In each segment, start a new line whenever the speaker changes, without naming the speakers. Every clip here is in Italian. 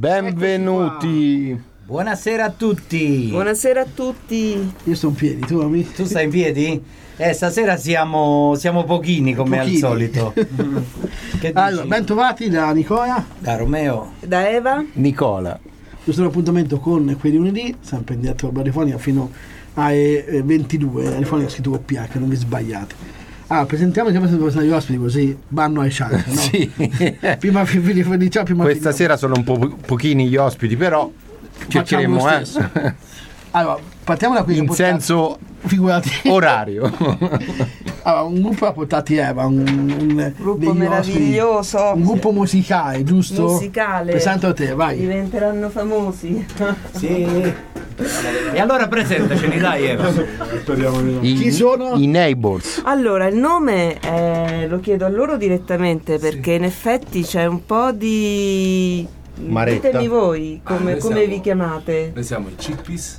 Benvenuti.
Buonasera a tutti.
Buonasera a tutti.
Io sto in piedi, tu amici?
Tu stai in piedi? Stasera siamo pochini come al solito. Che
allora, bentrovati da Nicola,
da Romeo,
da Eva,
Nicola.
Questo è un appuntamento con quei lunedì, sempre in diretta radiofonica fino alle 22. La radiofonica è scritto con PH, non vi sbagliate. Allora, presentiamo i personaggi ospiti così vanno ai chance, no?
Sì.
prima diciamo, prima
Questa sera sono un po' pochini gli ospiti, però cercheremo
allora, partiamo da qui
in senso orario.
Allora, un gruppo ha portato Eva, un
gruppo meraviglioso,
ospiti, un gruppo musicale, giusto?
Musicale.
Presenta a te, vai.
Diventeranno famosi.
Sì. E allora presentaceli, dai Eva.
Chi sono?
I Neighbors.
Allora, il nome lo chiedo a loro direttamente perché in effetti c'è un po' di...
Maretta.
Ditemi voi come vi chiamate.
Noi siamo i Chickpeas.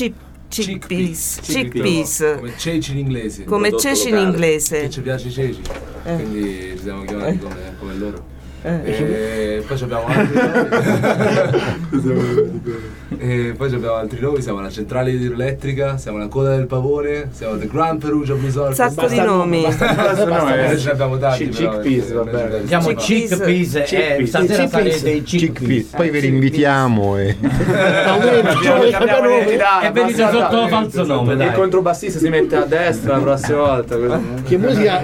Chickpeas.
Come ceci in inglese.
Come ceci in inglese.
Che ci piace ceci. Quindi ci siamo chiamati come loro. E poi abbiamo altri nomi. Siamo la centrale idroelettrica, siamo la coda del pavone, siamo The Grand Perugia Blues Orchestra.
Un sacco di nomi.
Ce ne abbiamo tanti.
Chickpeas, va bene.
Siamo Chickpeas. Stasera sarete i Chickpeas.
Poi ve li invitiamo e
venite sotto lo falso nome.
Il controbassista si mette a destra la prossima volta.
Che musica?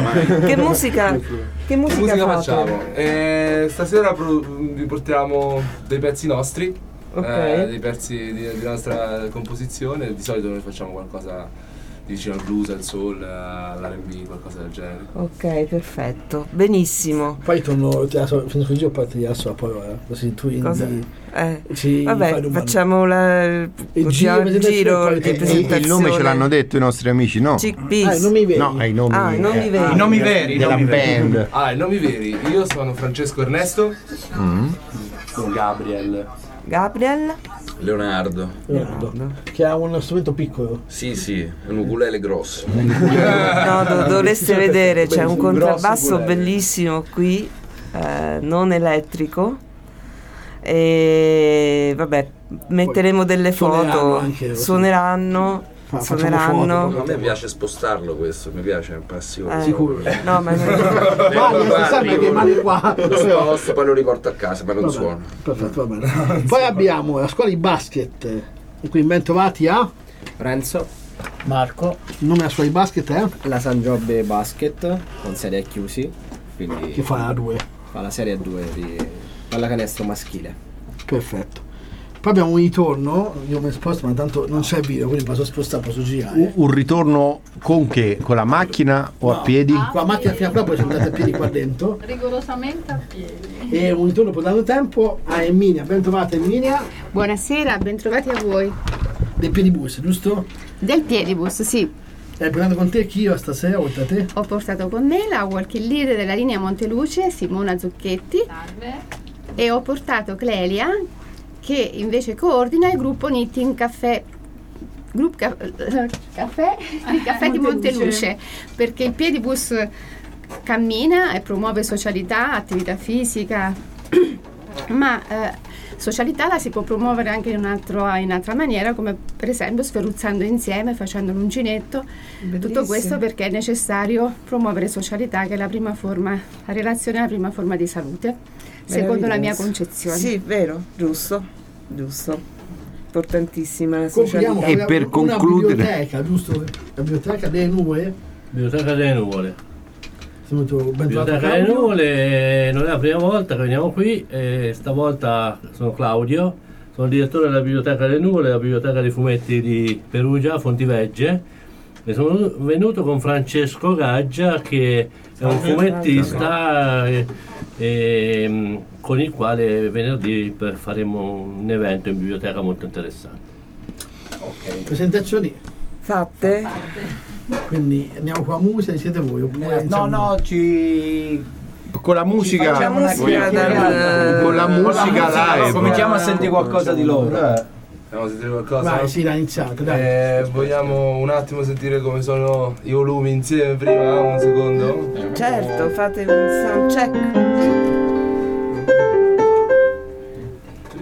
Che musica
facciamo? Stasera vi portiamo dei pezzi nostri, dei pezzi di nostra composizione. Di solito noi facciamo qualcosa di vicino al blues, al soul, all'R&B, qualcosa del genere.
Ok, perfetto, benissimo.
Poi torno, fino sul giro parti la sua parola, così tu
vabbè, facciamo il giro di presentazione.
il nome ce l'hanno detto i nostri amici, no?
Chickpeas.
I nomi veri.
No, i nomi
I nomi veri
della band.
I nomi veri. Io sono Francesco Ernesto.
Sono Gabriel.
Leonardo.
Che ha uno strumento piccolo.
Sì, è un ukulele grosso.
No, dovreste vedere, c'è un contrabbasso bellissimo qui, non elettrico. E vabbè, metteremo delle foto, suoneranno.
A me piace spostarlo questo, mi piace, è passione.
Sicuro.
No, ma
lo sposto, poi lo riporto a casa, ma non suono.
Perfetto, va bene. Poi abbiamo la scuola di basket, in cui ben trovati a
Renzo.
Marco.
Il nome della scuola di basket è?
La San Giobbe Basket, con serie a chiusi. Quindi
Che fa la 2.
fa la serie a 2 di pallacanestro maschile.
Perfetto. Poi abbiamo un ritorno, io mi sposto ma tanto non c'è video, quindi posso spostare, posso girare.
Un ritorno con che? Con la macchina o a piedi?
Con la macchina fino a qua, poi ci andate a piedi qua dentro.
Rigorosamente a piedi.
E un ritorno per tanto tempo a Emilia, ben trovata Emilia.
Buonasera, bentrovati a voi.
Del Piedibus, giusto?
Del Piedibus, sì.
Hai portato con te chi io stasera, oltre a te?
Ho portato con me la walking leader della linea Monteluce, Simona Zucchetti. Salve. E ho portato Clelia, che invece coordina il gruppo Knitting Caffè di Monteluce, perché il Piedibus cammina e promuove socialità, attività fisica, ma socialità la si può promuovere anche in un'altra maniera, come per esempio sferruzzando insieme, facendo l'uncinetto.
Bellissimo.
Tutto questo perché è necessario promuovere socialità, che è la relazione è la prima forma di salute, secondo la mia concezione.
Sì, vero, giusto. Importantissima la socialità.
E per concludere,
una biblioteca, giusto? La biblioteca delle nuvole.
Biblioteca delle Nuvole.
Ben
Biblioteca delle Nuvole, non è la prima volta che veniamo qui, stavolta sono Claudio, sono il direttore della Biblioteca delle Nuvole, la biblioteca dei fumetti di Perugia, Fontivegge, e sono venuto con Francesco Gaggia, che è un fumettista con il quale venerdì faremo un evento in biblioteca molto interessante.
Ok, presentazioni
fatte.
Quindi andiamo con la musica, siete voi? Oppure
con la musica,
con la musica
live
cominciamo a sentire qualcosa di loro.
Vogliamo sentire qualcosa?
Vai, sì, l'ha iniziato, dai.
Vogliamo un attimo sentire come sono i volumi insieme prima, un secondo?
Certo, fate un sound check.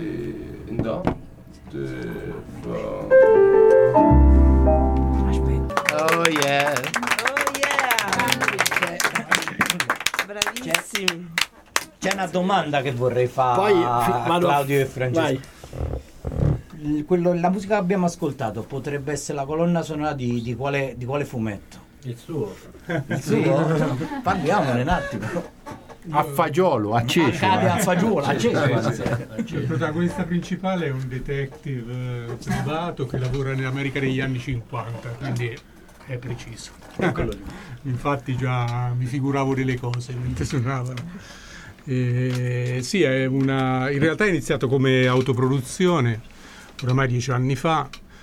Bravissimi.
C'è una domanda che vorrei fare
Poi,
a Claudio e Francesco. La musica che abbiamo ascoltato potrebbe essere la colonna sonora di quale fumetto?
Il suo.
Il suo? Parliamone un attimo.
A fagiolo, acceso.
Cade a fagiolo, acceso.
Il protagonista principale è un detective privato che lavora in America negli anni 50, quindi è preciso. Infatti già mi figuravo delle cose mentre suonavano. Sì, in realtà è iniziato come autoproduzione oramai 10 anni fa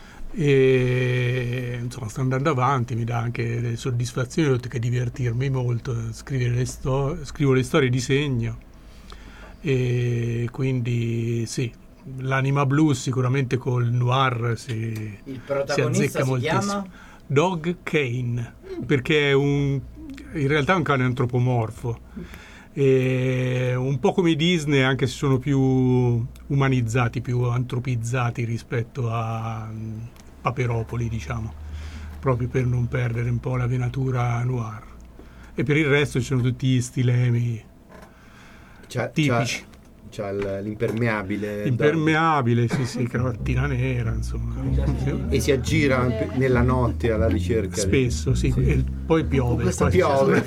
e insomma sta andando avanti, mi dà anche delle soddisfazioni oltre che divertirmi molto, scrivo le storie, disegno e quindi sì, l'anima blues sicuramente col noir si azzecca moltissimo. Chiama? Dog Kane, perché è in realtà è un cane antropomorfo. E un po' come i Disney, anche se sono più umanizzati, più antropizzati rispetto a Paperopoli, diciamo, proprio per non perdere un po' la venatura noir. E per il resto ci sono tutti gli stilemi tipici.
C'ha l'impermeabile.
Impermeabile, sì, cravattina nera, insomma.
E si aggira nella notte alla ricerca.
Spesso, sì. E poi piove.
Piove.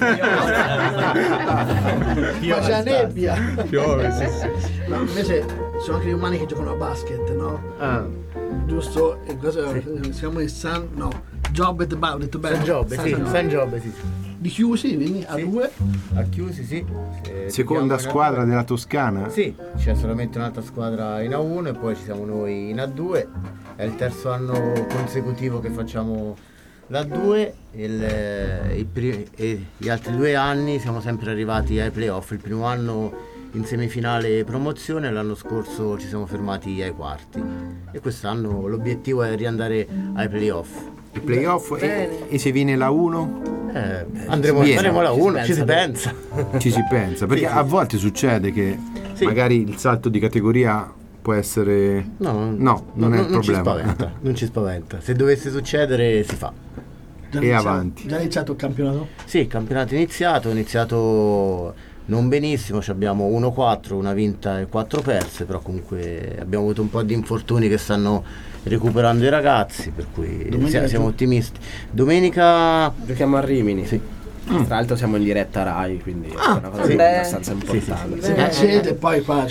Ma c'è nebbia.
Piove, sì.
No, invece sono anche gli umani che giocano a basket, no?
Ah.
Giusto? E cosa si chiama il Job at Bao, detto bene.
San Job, sì.
Di Chiusi, quindi a due.
A Chiusi, sì.
Seconda squadra della Toscana?
Sì, c'è solamente un'altra squadra in A1 e poi ci siamo noi in A2. È il terzo anno consecutivo che facciamo l'A2 e gli altri 2 anni siamo sempre arrivati ai playoff. Il primo anno in semifinale promozione, l'anno scorso ci siamo fermati ai quarti e quest'anno l'obiettivo è riandare ai playoff.
I playoff e se viene la 1?
Andremo alla 1, ci si pensa.
Ci si pensa, perché a volte succede che magari il salto di categoria può essere... No, non è il problema.
Non ci spaventa. Se dovesse succedere si fa.
Avanti.
Già iniziato il campionato?
Sì, il campionato è iniziato non benissimo, abbiamo 1-4, una vinta e 4 perse, però comunque abbiamo avuto un po' di infortuni che stanno recuperando i ragazzi, per cui siamo ottimisti. Domenica
giochiamo a Rimini.
Sì.
Tra l'altro siamo in diretta Rai, quindi è una cosa abbastanza importante.
Succede poi qua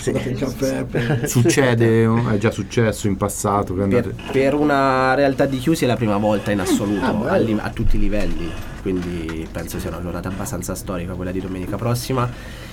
succede, è già successo in passato
per una realtà di Chiusi è la prima volta in assoluto a tutti i livelli, quindi penso sia una giornata abbastanza storica quella di domenica prossima.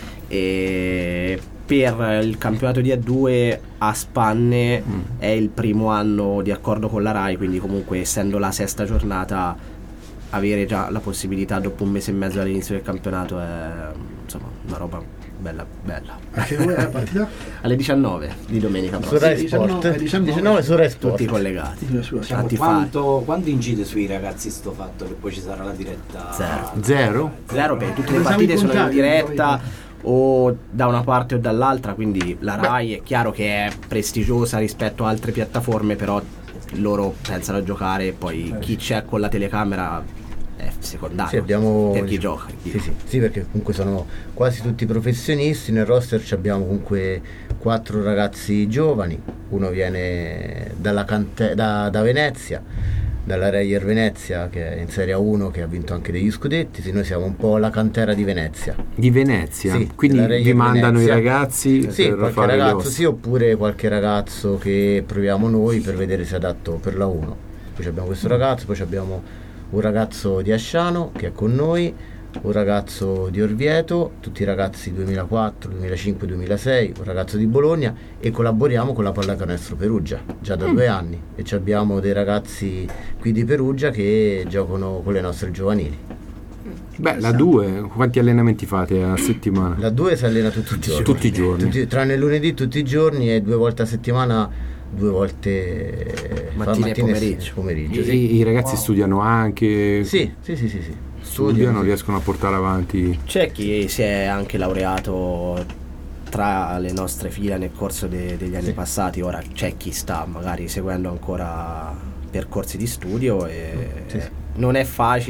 E per il campionato di A2 a spanne è il primo anno di accordo con la Rai, quindi comunque essendo la 6ª giornata avere già la possibilità dopo un mese e mezzo dall'inizio del campionato è insomma una roba bella.
Partita?
Alle 19 di domenica
su Rai Sport. 19 su Rai Sport.
Tutti collegati.
Quanto incide sui ragazzi sto fatto che poi ci sarà la diretta?
Zero
perché tutte le partite sono in diretta o da una parte o dall'altra, quindi la Rai è chiaro che è prestigiosa rispetto a altre piattaforme, però loro pensano a giocare, poi chi c'è con la telecamera è secondario per chi gioca.
Sì, perché comunque sono quasi tutti professionisti. Nel roster abbiamo comunque 4 ragazzi giovani, uno viene da Venezia, dalla Reyer Venezia, che è in Serie A1, che ha vinto anche degli scudetti. Sì, noi siamo un po' la cantera di Venezia.
Di Venezia?
Sì,
quindi vi mandano i ragazzi
sì,
per
qualche
fare
ragazzo, sì, oppure qualche ragazzo che proviamo noi per vedere se è adatto per la 1. Poi abbiamo questo ragazzo, poi abbiamo un ragazzo di Asciano che è con noi, un ragazzo di Orvieto, tutti i ragazzi 2004, 2005, 2006, un ragazzo di Bologna, e collaboriamo con la Pallacanestro Perugia già da 2 anni, e abbiamo dei ragazzi qui di Perugia che giocano con le nostre giovanili.
Beh, la 2, quanti allenamenti fate a settimana?
La 2 si allena tutti i giorni. Tranne lunedì tutti i giorni, e 2 volte a settimana, 2 volte
mattina e pomeriggio.
I ragazzi studiano anche?
Sì.
Studiano, riescono a portare avanti.
C'è chi si è anche laureato tra le nostre fila nel corso degli anni passati, ora c'è chi sta magari seguendo ancora percorsi di studio e non è facile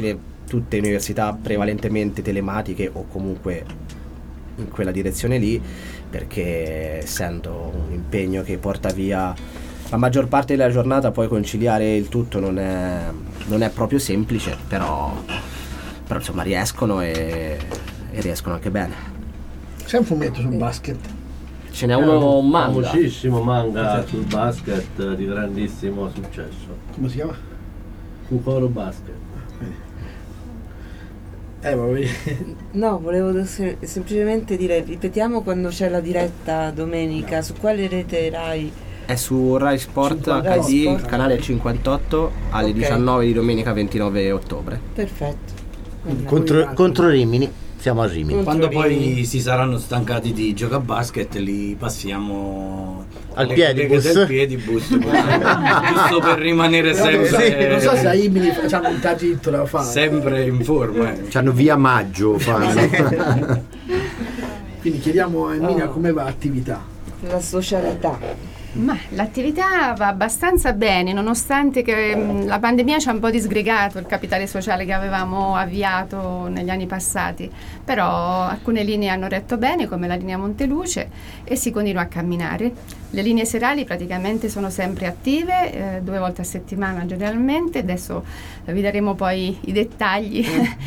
tutte università prevalentemente telematiche o comunque in quella direzione lì, perché essendo un impegno che porta via la maggior parte della giornata, poi conciliare il tutto non è proprio semplice, però insomma riescono e riescono anche bene.
C'è un fumetto sul basket?
Ce n'è uno manga.
Famosissimo manga sul basket di grandissimo successo.
Come si chiama?
Kukoro Basket.
No, volevo semplicemente dire, ripetiamo quando c'è la diretta domenica, su quale rete Rai?
È su Rai Sport HD, Sport. Canale 58 alle 19 di domenica 29 ottobre.
Perfetto.
Contro Rimini. Siamo a Rimini.
Quando poi si saranno stancati di giocare a basket, li passiamo
al piedibus.
Giusto per rimanere sempre.
Non so se a Rimini facciamo un tragitto da fare.
Sempre in forma.
C'hanno via Maggio.
Quindi chiediamo a Emilia come va l'attività.
La socialità.
Ma l'attività va abbastanza bene, nonostante che la pandemia ci ha un po' disgregato il capitale sociale che avevamo avviato negli anni passati, però alcune linee hanno retto bene, come la linea Monteluce, e si continua a camminare. Le linee serali praticamente sono sempre attive, 2 volte a settimana generalmente, adesso vi daremo poi i dettagli.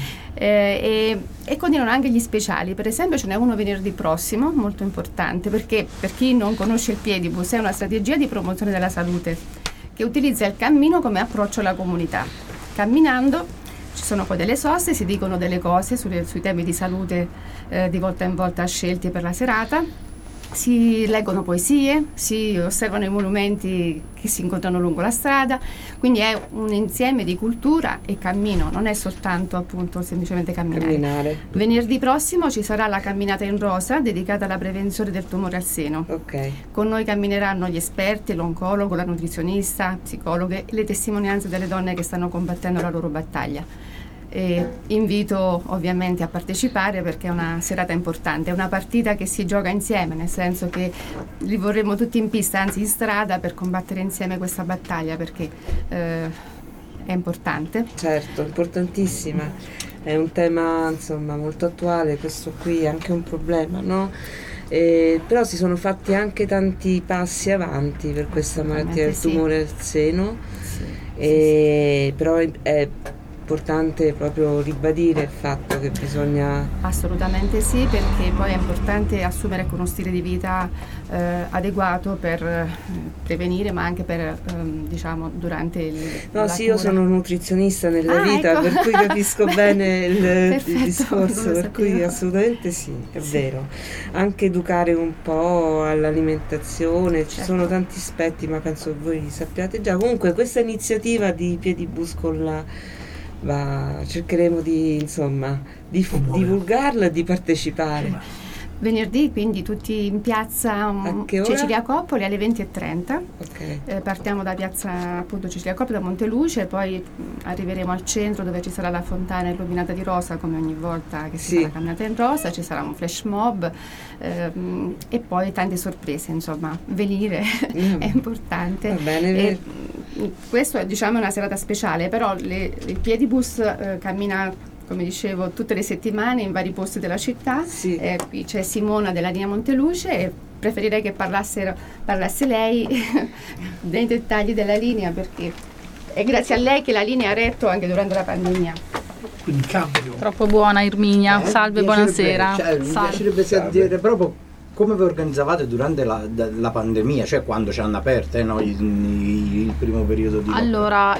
E continuano anche gli speciali. Per esempio ce n'è uno venerdì prossimo molto importante, perché per chi non conosce il Piedibus è una strategia di promozione della salute che utilizza il cammino come approccio alla comunità. Camminando ci sono poi delle soste, si dicono delle cose sui temi di salute di volta in volta scelti per la serata, si leggono poesie, si osservano i monumenti che si incontrano lungo la strada, quindi è un insieme di cultura e cammino, non è soltanto appunto semplicemente camminare. Venerdì prossimo ci sarà la camminata in rosa dedicata alla prevenzione del tumore al seno. Con noi cammineranno gli esperti, l'oncologo, la nutrizionista, psicologhe e le testimonianze delle donne che stanno combattendo la loro battaglia. E invito ovviamente a partecipare perché è una serata importante, è una partita che si gioca insieme, nel senso che li vorremmo tutti in pista, anzi in strada, per combattere insieme questa battaglia, perché è importante.
Certo, importantissima, è un tema insomma molto attuale, questo qui è anche un problema, no? Però si sono fatti anche tanti passi avanti per questa malattia del tumore al seno, però è importante proprio ribadire il fatto che bisogna...
Assolutamente sì, perché poi è importante assumere uno stile di vita adeguato per prevenire, ma anche per diciamo durante il
io sono nutrizionista nella vita, ecco. Per cui capisco bene il discorso, per cui assolutamente sì, è vero. Anche educare un po' all'alimentazione, ci sono tanti aspetti, ma penso voi li sappiate già. Comunque questa iniziativa di Piedibus con cercheremo di divulgarla e di partecipare.
Venerdì quindi tutti in piazza Cecilia Coppoli alle 20:30. Partiamo da piazza appunto Cecilia Coppoli, da Monteluce, poi arriveremo al centro dove ci sarà la fontana illuminata di rosa come ogni volta che si fa la camminata in rosa, ci sarà un flash mob e poi tante sorprese, insomma venire è importante. Va bene. Questo è una serata speciale, però il Piedibus cammina, come dicevo, tutte le settimane in vari posti della città. Qui c'è Simona della linea Monteluce e preferirei che parlasse lei dei dettagli della linea, perché è grazie a lei che la linea ha retto anche durante la pandemia.
Quindi cambio.
Troppo buona Irminia, salve, buonasera.
Mi piacerebbe sentire proprio come vi organizzavate durante la pandemia, cioè quando ci hanno aperte il primo periodo di...
Allora,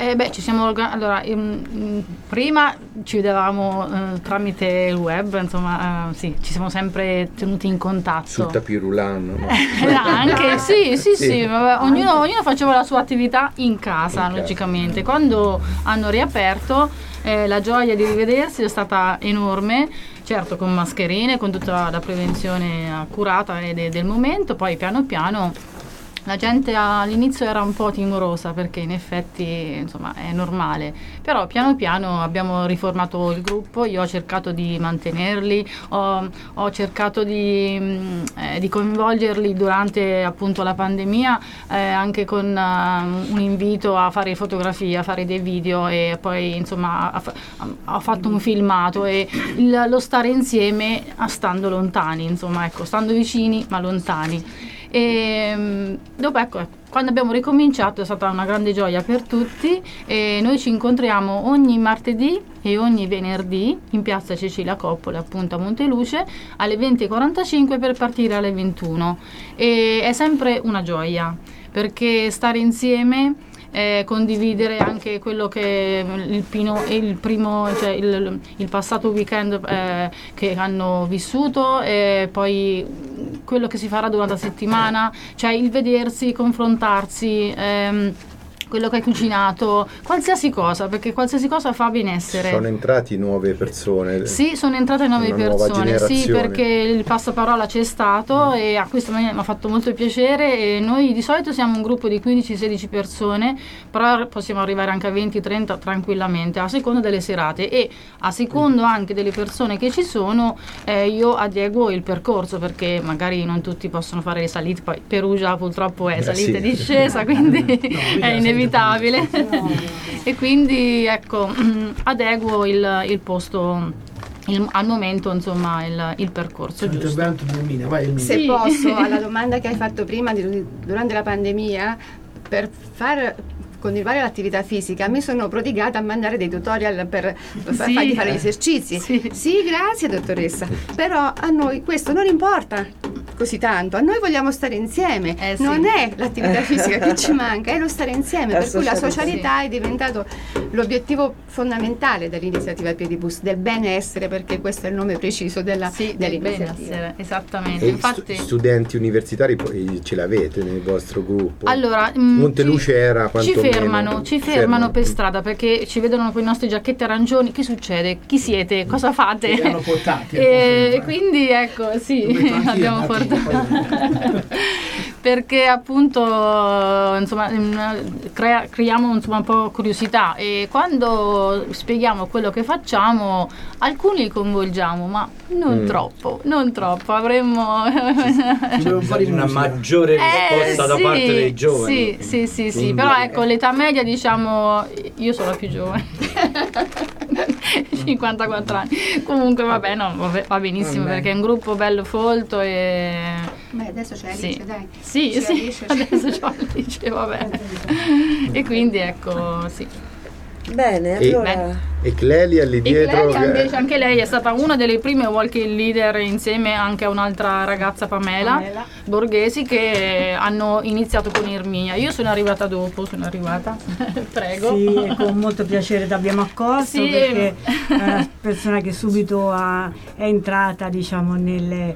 prima ci vedevamo tramite il web, insomma, ci siamo sempre tenuti in contatto.
Sul tapirulano. No?
Anche, sì. Vabbè, ognuno faceva la sua attività in casa, logicamente. Quando hanno riaperto, la gioia di rivedersi è stata enorme. Certo, con mascherine, con tutta la prevenzione accurata del momento, poi piano piano la gente all'inizio era un po' timorosa, perché in effetti insomma è normale, però piano piano abbiamo riformato il gruppo, io ho cercato di mantenerli, ho cercato di coinvolgerli durante appunto la pandemia, anche con un invito a fare fotografie, a fare dei video, e poi insomma ho fatto un filmato, e lo stare insieme stando lontani, insomma, ecco, stando vicini ma lontani. E dopo, ecco, quando abbiamo ricominciato è stata una grande gioia per tutti, e noi ci incontriamo ogni martedì e ogni venerdì in piazza Cecilia Coppola, appunto a Monteluce, alle 20:45 per partire alle 21, e è sempre una gioia, perché stare insieme, condividere anche quello che il passato weekend che hanno vissuto, e poi quello che si farà durante la settimana, cioè il vedersi, confrontarsi, quello che hai cucinato, qualsiasi cosa, perché qualsiasi cosa fa benessere.
Sono entrati nuove persone.
Sì, sono entrate nuove persone, sì, perché il passaparola c'è stato, e a questo mi ha fatto molto piacere, e noi di solito siamo un gruppo di 15-16 persone, però possiamo arrivare anche a 20-30 tranquillamente, a seconda delle serate, e a secondo anche delle persone che ci sono, io adeguo il percorso, perché magari non tutti possono fare le salite, poi Perugia purtroppo è salita e discesa, quindi è inevitabile. E quindi ecco, adeguo il posto al momento, insomma, il percorso giusto.
Se posso, alla domanda che hai fatto prima durante la pandemia, per far continuare l'attività fisica mi sono prodigata a mandare dei tutorial per fargli fare gli esercizi. Sì, grazie dottoressa, però a noi questo non importa così tanto, a noi vogliamo stare insieme, non è l'attività fisica che ci manca, è lo stare insieme, per cui la socialità è diventato l'obiettivo fondamentale dell'iniziativa Piedibus, del benessere, perché questo è il nome preciso dell'iniziativa.
Esattamente.
E
infatti
studenti universitari poi ce l'avete nel vostro gruppo?
Allora,
Monteluce era quanto
ci fermano per strada, perché ci vedono con i nostri giacchetti arancioni. Che succede? Chi siete? Cosa fate?
Li hanno portati.
E quindi ecco, sì, abbiamo portato. Perché appunto insomma creiamo insomma un po' curiosità, e quando spieghiamo quello che facciamo alcuni li coinvolgiamo, ma non troppo, avremmo
fare una maggiore risposta da parte dei giovani.
Sì, però ecco, l'età media, diciamo, io sono la più giovane. 54 anni. Comunque vabbè, va benissimo, perché è un gruppo bello folto, e
beh, adesso c'è Alice, dai.
Sì, adesso c'ho Alice, vabbè. E quindi ecco, sì.
Bene, allora.
E Clelia lì dietro.
Clelia invece, anche lei è stata una delle prime walk leader, insieme anche a un'altra ragazza, Pamela Borghesi, che hanno iniziato con Erminia. Io sono arrivata dopo, prego.
Sì, e con molto piacere ti abbiamo accolto, perché è una persona che subito è entrata, diciamo, nelle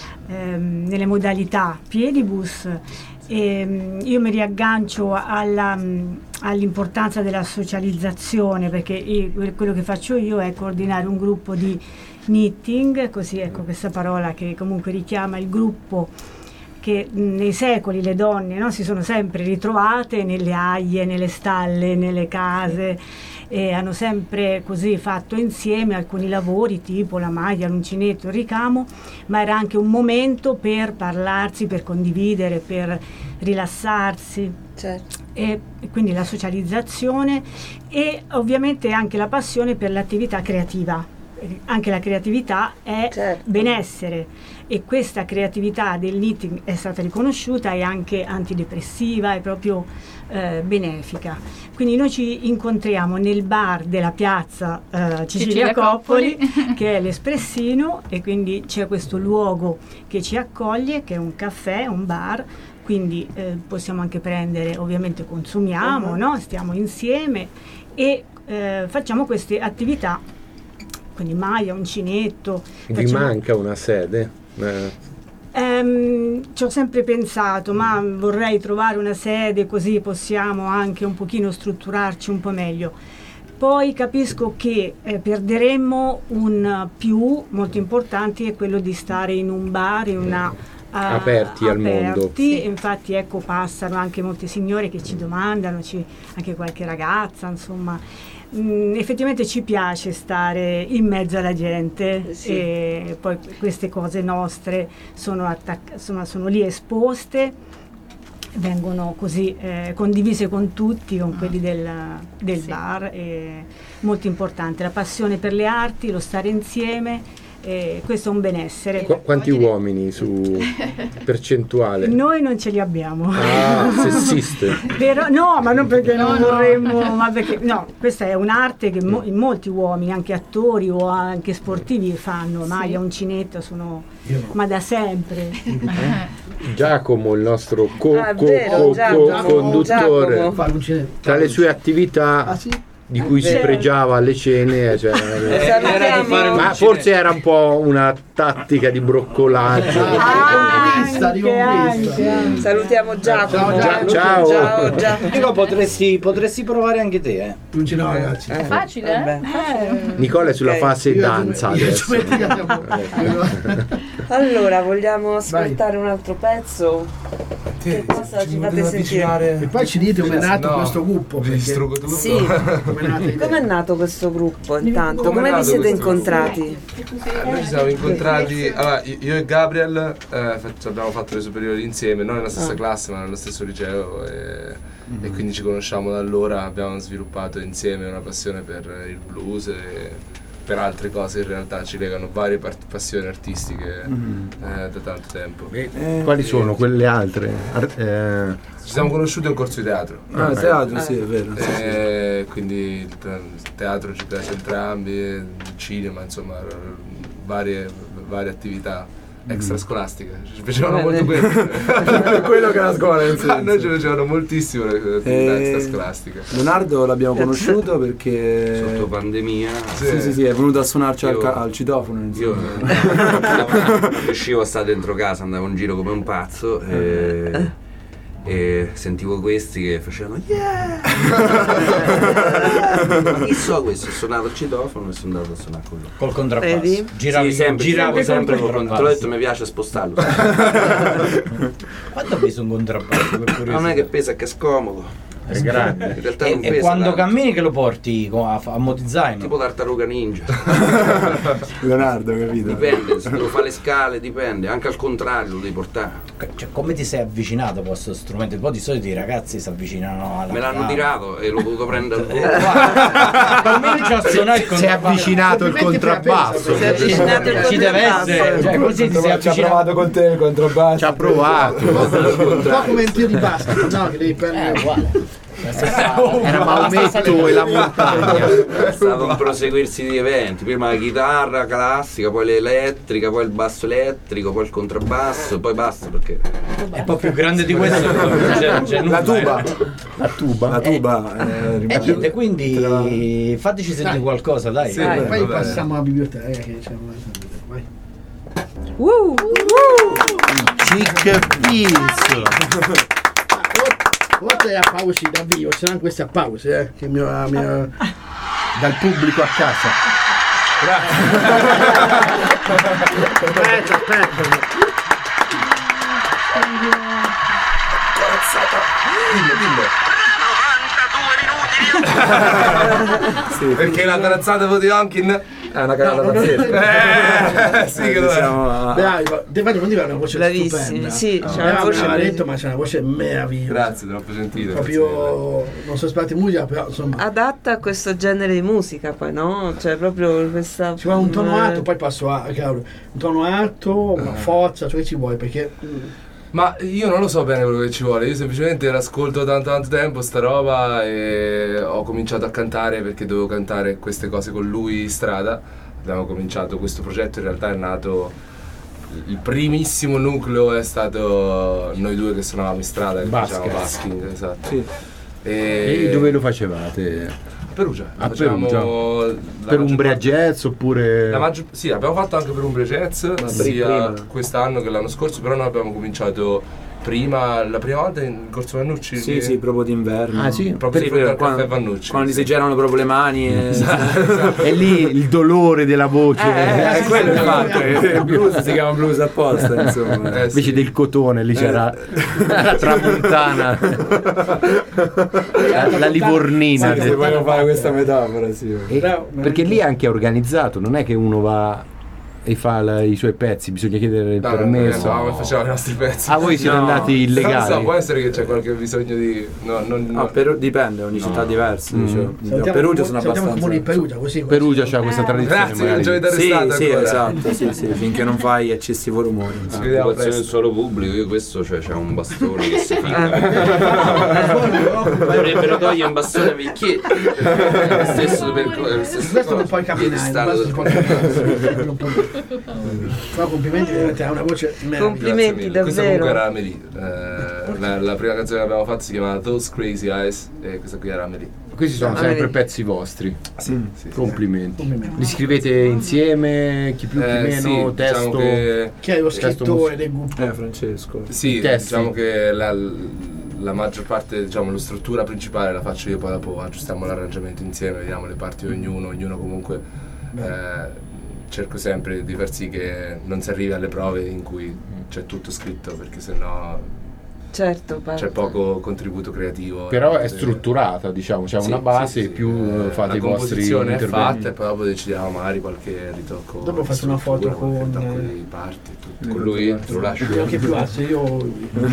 modalità Piedibus. E io mi riaggancio all'importanza della socializzazione, perché quello che faccio io è coordinare un gruppo di knitting, così ecco questa parola che comunque richiama il gruppo che nei secoli le donne, no, si sono sempre ritrovate nelle aie, nelle stalle, nelle case, e hanno sempre così fatto insieme alcuni lavori tipo la maglia, l'uncinetto, il ricamo, ma era anche un momento per parlarsi, per condividere, per rilassarsi.
Certo.
E quindi la socializzazione, e ovviamente anche la passione per l'attività creativa. Anche la creatività è benessere, e questa creatività del knitting è stata riconosciuta, è anche antidepressiva, è proprio benefica. Quindi noi ci incontriamo nel bar della piazza Cecilia Coppoli, che è l'Espressino, e quindi c'è questo luogo che ci accoglie, che è un caffè, un bar, quindi possiamo anche prendere, ovviamente consumiamo, no? Stiamo insieme e facciamo queste attività, quindi maglia, uncinetto.
Vi manca una sede?
Ci ho sempre pensato, ma vorrei trovare una sede così possiamo anche un pochino strutturarci un po' meglio. Poi capisco che perderemmo un più molto importante, è quello di stare in un bar, in una
aperti al mondo.
Sì. Infatti ecco passano anche molte signore che ci domandano, anche qualche ragazza, insomma. Effettivamente ci piace stare in mezzo alla gente, e poi queste cose nostre sono lì esposte, vengono così condivise con tutti, con quelli del bar. È molto importante la passione per le arti, lo stare insieme. Questo è un benessere.
Quanti uomini su percentuale?
Noi non ce li abbiamo.
Sessiste.
Però, no, ma non perché non vorremmo, ma perché no, questa è un'arte che in molti uomini, anche attori o anche sportivi, fanno maglia, uncinetto, ma da sempre.
Giacomo, il nostro conduttore, tra le sue attività di cui si pregiava alle cene, ma forse era un po' una tattica di broccolaggio.
Salutiamo Giacomo.
Ciao.
Però potresti provare anche te.
Non ce l'ho, ragazzi.
È facile,
Nicola è sulla fase danza adesso.
Allora, vogliamo ascoltare un altro pezzo? Che cosa ci fate sentire?
E poi ci dite come è nato questo gruppo.
Sì. Come è nato questo gruppo intanto? Come vi siete incontrati?
Noi ci siamo incontrati, allora, io e Gabriel abbiamo fatto le superiori insieme, non nella stessa classe ma nello stesso liceo, e quindi ci conosciamo da allora. Abbiamo sviluppato insieme una passione per il blues e per altre cose. In realtà ci legano varie passioni artistiche da tanto tempo.
Quali sono quelle altre?
Ci siamo conosciuti a un corso di teatro.
Teatro, sì, è vero.
Quindi il teatro ci piace entrambi, il cinema, insomma, varie attività extrascolastiche. Ci piacevano molto quello che la scuola insegna. A noi ci piacevano moltissimo le attività extrascolastiche.
Leonardo l'abbiamo conosciuto perché
sotto pandemia
sì, è venuto a suonarci al citofono.
Io riuscivo a stare dentro casa, andavo in giro come un pazzo e sentivo questi che facevano chi so questo, ho suonato il citofono e sono andato a suonare con lui
col contrabbasso.
Giravo sempre col contrabbasso. Te l'ho detto, mi piace spostarlo.
Quanto pesa un contrabbasso?
Non è che pesa, che è scomodo.
È grande.
In realtà non pesa
e quando
tanto.
cammini che lo porti a motizaino?
Tipo tartaruga ninja.
Leonardo, capito?
Dipende, se devo fare le scale, dipende, anche al contrario lo devi portare.
Cioè, come ti sei avvicinato a questo strumento? Un po' di solito i ragazzi si avvicinano alla
Me l'hanno tirato e l'ho dovuto prendere.
Si è avvicinato il contrabbasso.
Ci deve essere, cioè, così ti sei avvicinato.
Ci ha provato con te il contrabbasso.
Ci ha provato.
Un po' come in tiro di basket, no? Che devi prendere.
Era Maometto e la montagna.
È stato un proseguirsi di eventi, prima la chitarra classica, poi l'elettrica, poi il basso elettrico, poi il contrabbasso, poi basta perché
è un po' più grande di questo. c'è
la tuba.
Niente, quindi fateci sentire qualcosa, dai.
Sì, poi passiamo alla biblioteca che c'è vai.
Chic Pills.
Oltre a pause da vivo, c'erano queste a pause, che dal pubblico a casa. Grazie. Aspetta.
Sì, perché la corazzata di Honkin
è una cagata pazzesca.
Sì, che lo siamo.
Devo dire una voce stupenda.
Sì, c'è una voce
detto, ma c'è una voce meravigliosa.
Grazie, troppo gentile.
Proprio non so esperto in musica, però insomma
adatta a questo genere di musica, poi no? Cioè proprio questa.
Ci vuole un tono alto, poi passo a Claudio. Un tono alto, una forza, cioè che ci vuoi, perché
ma io non lo so bene quello che ci vuole, io semplicemente l'ascolto da tanto tempo sta roba e ho cominciato a cantare perché dovevo cantare queste cose con lui in strada. Abbiamo cominciato questo progetto, in realtà è nato, il primissimo nucleo è stato noi due che suonavamo in strada, che facevamo basking, esatto.
Sì.
E dove lo facevate?
Perugia.
A Perugia. Per Umbria Jazz oppure?
Sì, abbiamo fatto anche per Umbria Jazz, sia quest'anno che l'anno scorso, però noi abbiamo cominciato la prima volta in Corso Vannucci.
Sì, proprio d'inverno.
Ah sì?
Proprio per Caffè Vannucci.
Quando si girano proprio le mani.
E lì il dolore della voce.
Quello è fatto. Il blues si chiama blues apposta, insomma.
Invece del cotone, lì c'era la tramontana. la livornina.
Sì, se voglio fare questa metafora, sì.
Perché lì è anche organizzato, non è che uno va e fa i suoi pezzi, bisogna chiedere il permesso.
No, facciamo i nostri pezzi.
Voi siete andati illegali.
No, può essere che c'è qualche bisogno di. No,
dipende, ogni città è diversa. Diciamo. A Perugia sono abbastanza.
Perugia, così.
Perugia c'ha questa tradizione.
Grazie, non ci avete arrestato.
Sì, esatto. Sì, finché non fai eccessivo rumore.
Occupazione del suolo pubblico, io questo, c'è un bastone che si fica. Dovrebbero togliere un bastone a vecchietto. Lo stesso
questo non puoi camminare. Fa complimenti, veramente ha una voce
complimenti davvero.
Questa comunque era Amelie. La prima canzone che abbiamo fatto si chiamava Those Crazy Eyes e questa qui era Amelie.
Questi sono sempre pezzi vostri.
Sì.
Complimenti. Li scrivete insieme, chi più chi meno,
sì,
testo.
Diciamo
chi è lo scrittore del gruppo?
Francesco.
Sì, diciamo che la maggior parte, diciamo, la struttura principale la faccio io, poi dopo aggiustiamo l'arrangiamento insieme, vediamo le parti di ognuno comunque cerco sempre di far sì che non si arrivi alle prove in cui c'è tutto scritto, perché sennò c'è poco contributo creativo.
Però è strutturata, diciamo, c'è una base, più fate i vostri interventi.
È fatta e poi dopo decidiamo magari qualche ritocco.
Dopo faccio una foto con
parti,
con lui, te lo lascio.
Anche più alto, io